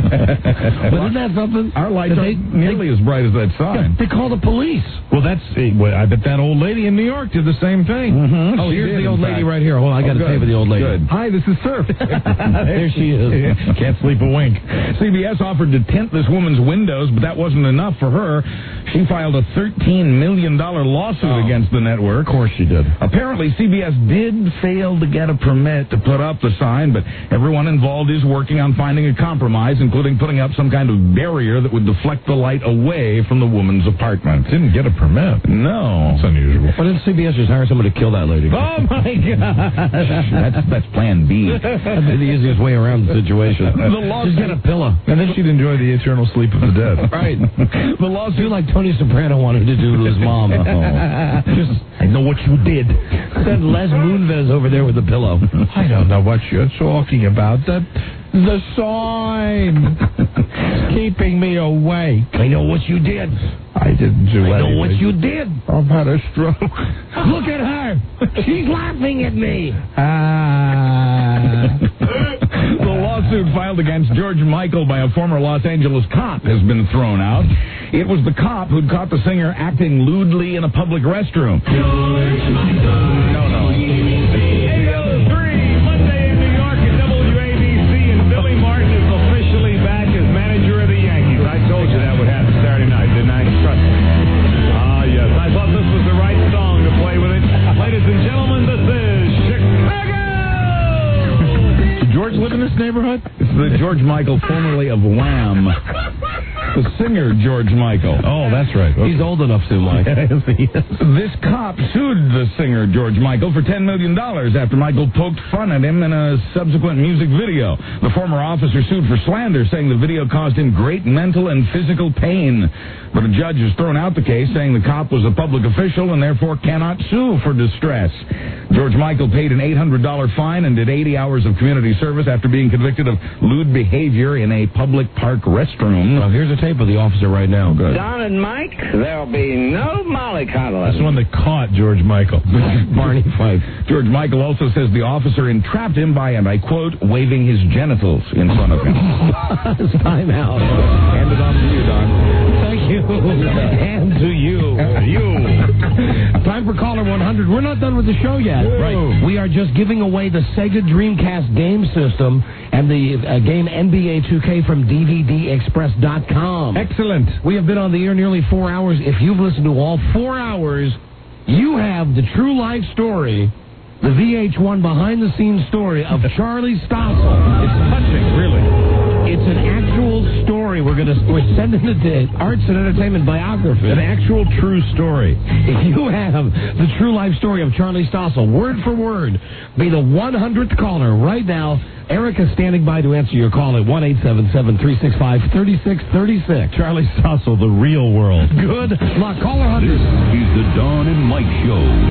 isn't that something? Our lights aren't nearly as bright as that sign. They call the police. Well, I bet that old lady in New York did the same thing. Oh, She here's did, the old in lady fact. right here. Hold on, I got to good. say with the old lady. Good. Hi, this is Surf. There she is. Can't sleep a wink. CBS offered to tint this woman's windows, but that wasn't enough for her. She filed a $13 million lawsuit against the network. Of course she did. Apparently, CBS did fail to get a permit to put up the sign, but everyone involved is working on finding a compromise, including putting up some kind of barrier that would deflect the light away from the woman's apartment. Didn't get a permit. No. That's unusual. Why didn't CBS just hire someone to kill that lady? Oh, my gosh. That's plan B. That'd be the easiest way around the situation. Just get a pillow. And then she'd enjoy the eternal sleep of the dead. Right. The lawsuit like Tony Soprano wanted to do to his mom. Just, I know what you did. send Les Moonves over there with the pillow. I don't know what you're talking about. The sign. It's keeping me awake. I know what you did. I didn't do anything. I know what you did. I've had a stroke. Look at her. She's laughing at me. The lawsuit filed against George Michael by a former Los Angeles cop has been thrown out. It was the cop who'd caught the singer acting lewdly in a public restroom. No. 8:03, Monday in New York at WABC, and Billy Martin is officially back as manager of the Yankees. I told you that would happen Saturday night, didn't I? Trust me. Ah, yes. I thought this was the right song to play with it. Ladies and gentlemen, this is Chicago! Did George live in this neighborhood? It's the George Michael, formerly of Wham. The singer, George Michael. Oh, that's right. Okay. He's old enough to, Mike. This cop sued the singer, George Michael, for $10 million after Michael poked fun at him in a subsequent music video. The former officer sued for slander, saying the video caused him great mental and physical pain. But a judge has thrown out the case, saying the cop was a public official and therefore cannot sue for distress. George Michael paid an $800 fine and did 80 hours of community service after being convicted of lewd behavior in a public park restroom. Well, here's a tape of the officer right now. Good. Don and Mike, there'll be no mollycoddling. That's the one that caught George Michael. Barney Fife. George Michael also says the officer entrapped him by, and I quote, waving his genitals in front of him. It's time out. Hand it on to you, Don. Thank you. And to you. Time for caller 100. We're not done with the show yet. Right. We are just giving away the Sega Dreamcast game system and the game NBA 2K from DVDExpress.com. Excellent. We have been on the air nearly 4 hours. If you've listened to all 4 hours, you have the true life story, the VH1 behind-the-scenes story of Charlie Stossel. It's touching, really. It's an actual story. We're sending it to Arts and Entertainment Biography. An actual true story. If you have the true life story of Charlie Stossel, word for word, be the 100th caller right now. Erica's standing by to answer your call at 1-877-365-3636. Charlie Stossel, the real world. Good luck. Caller 100. This is the Don and Mike Show.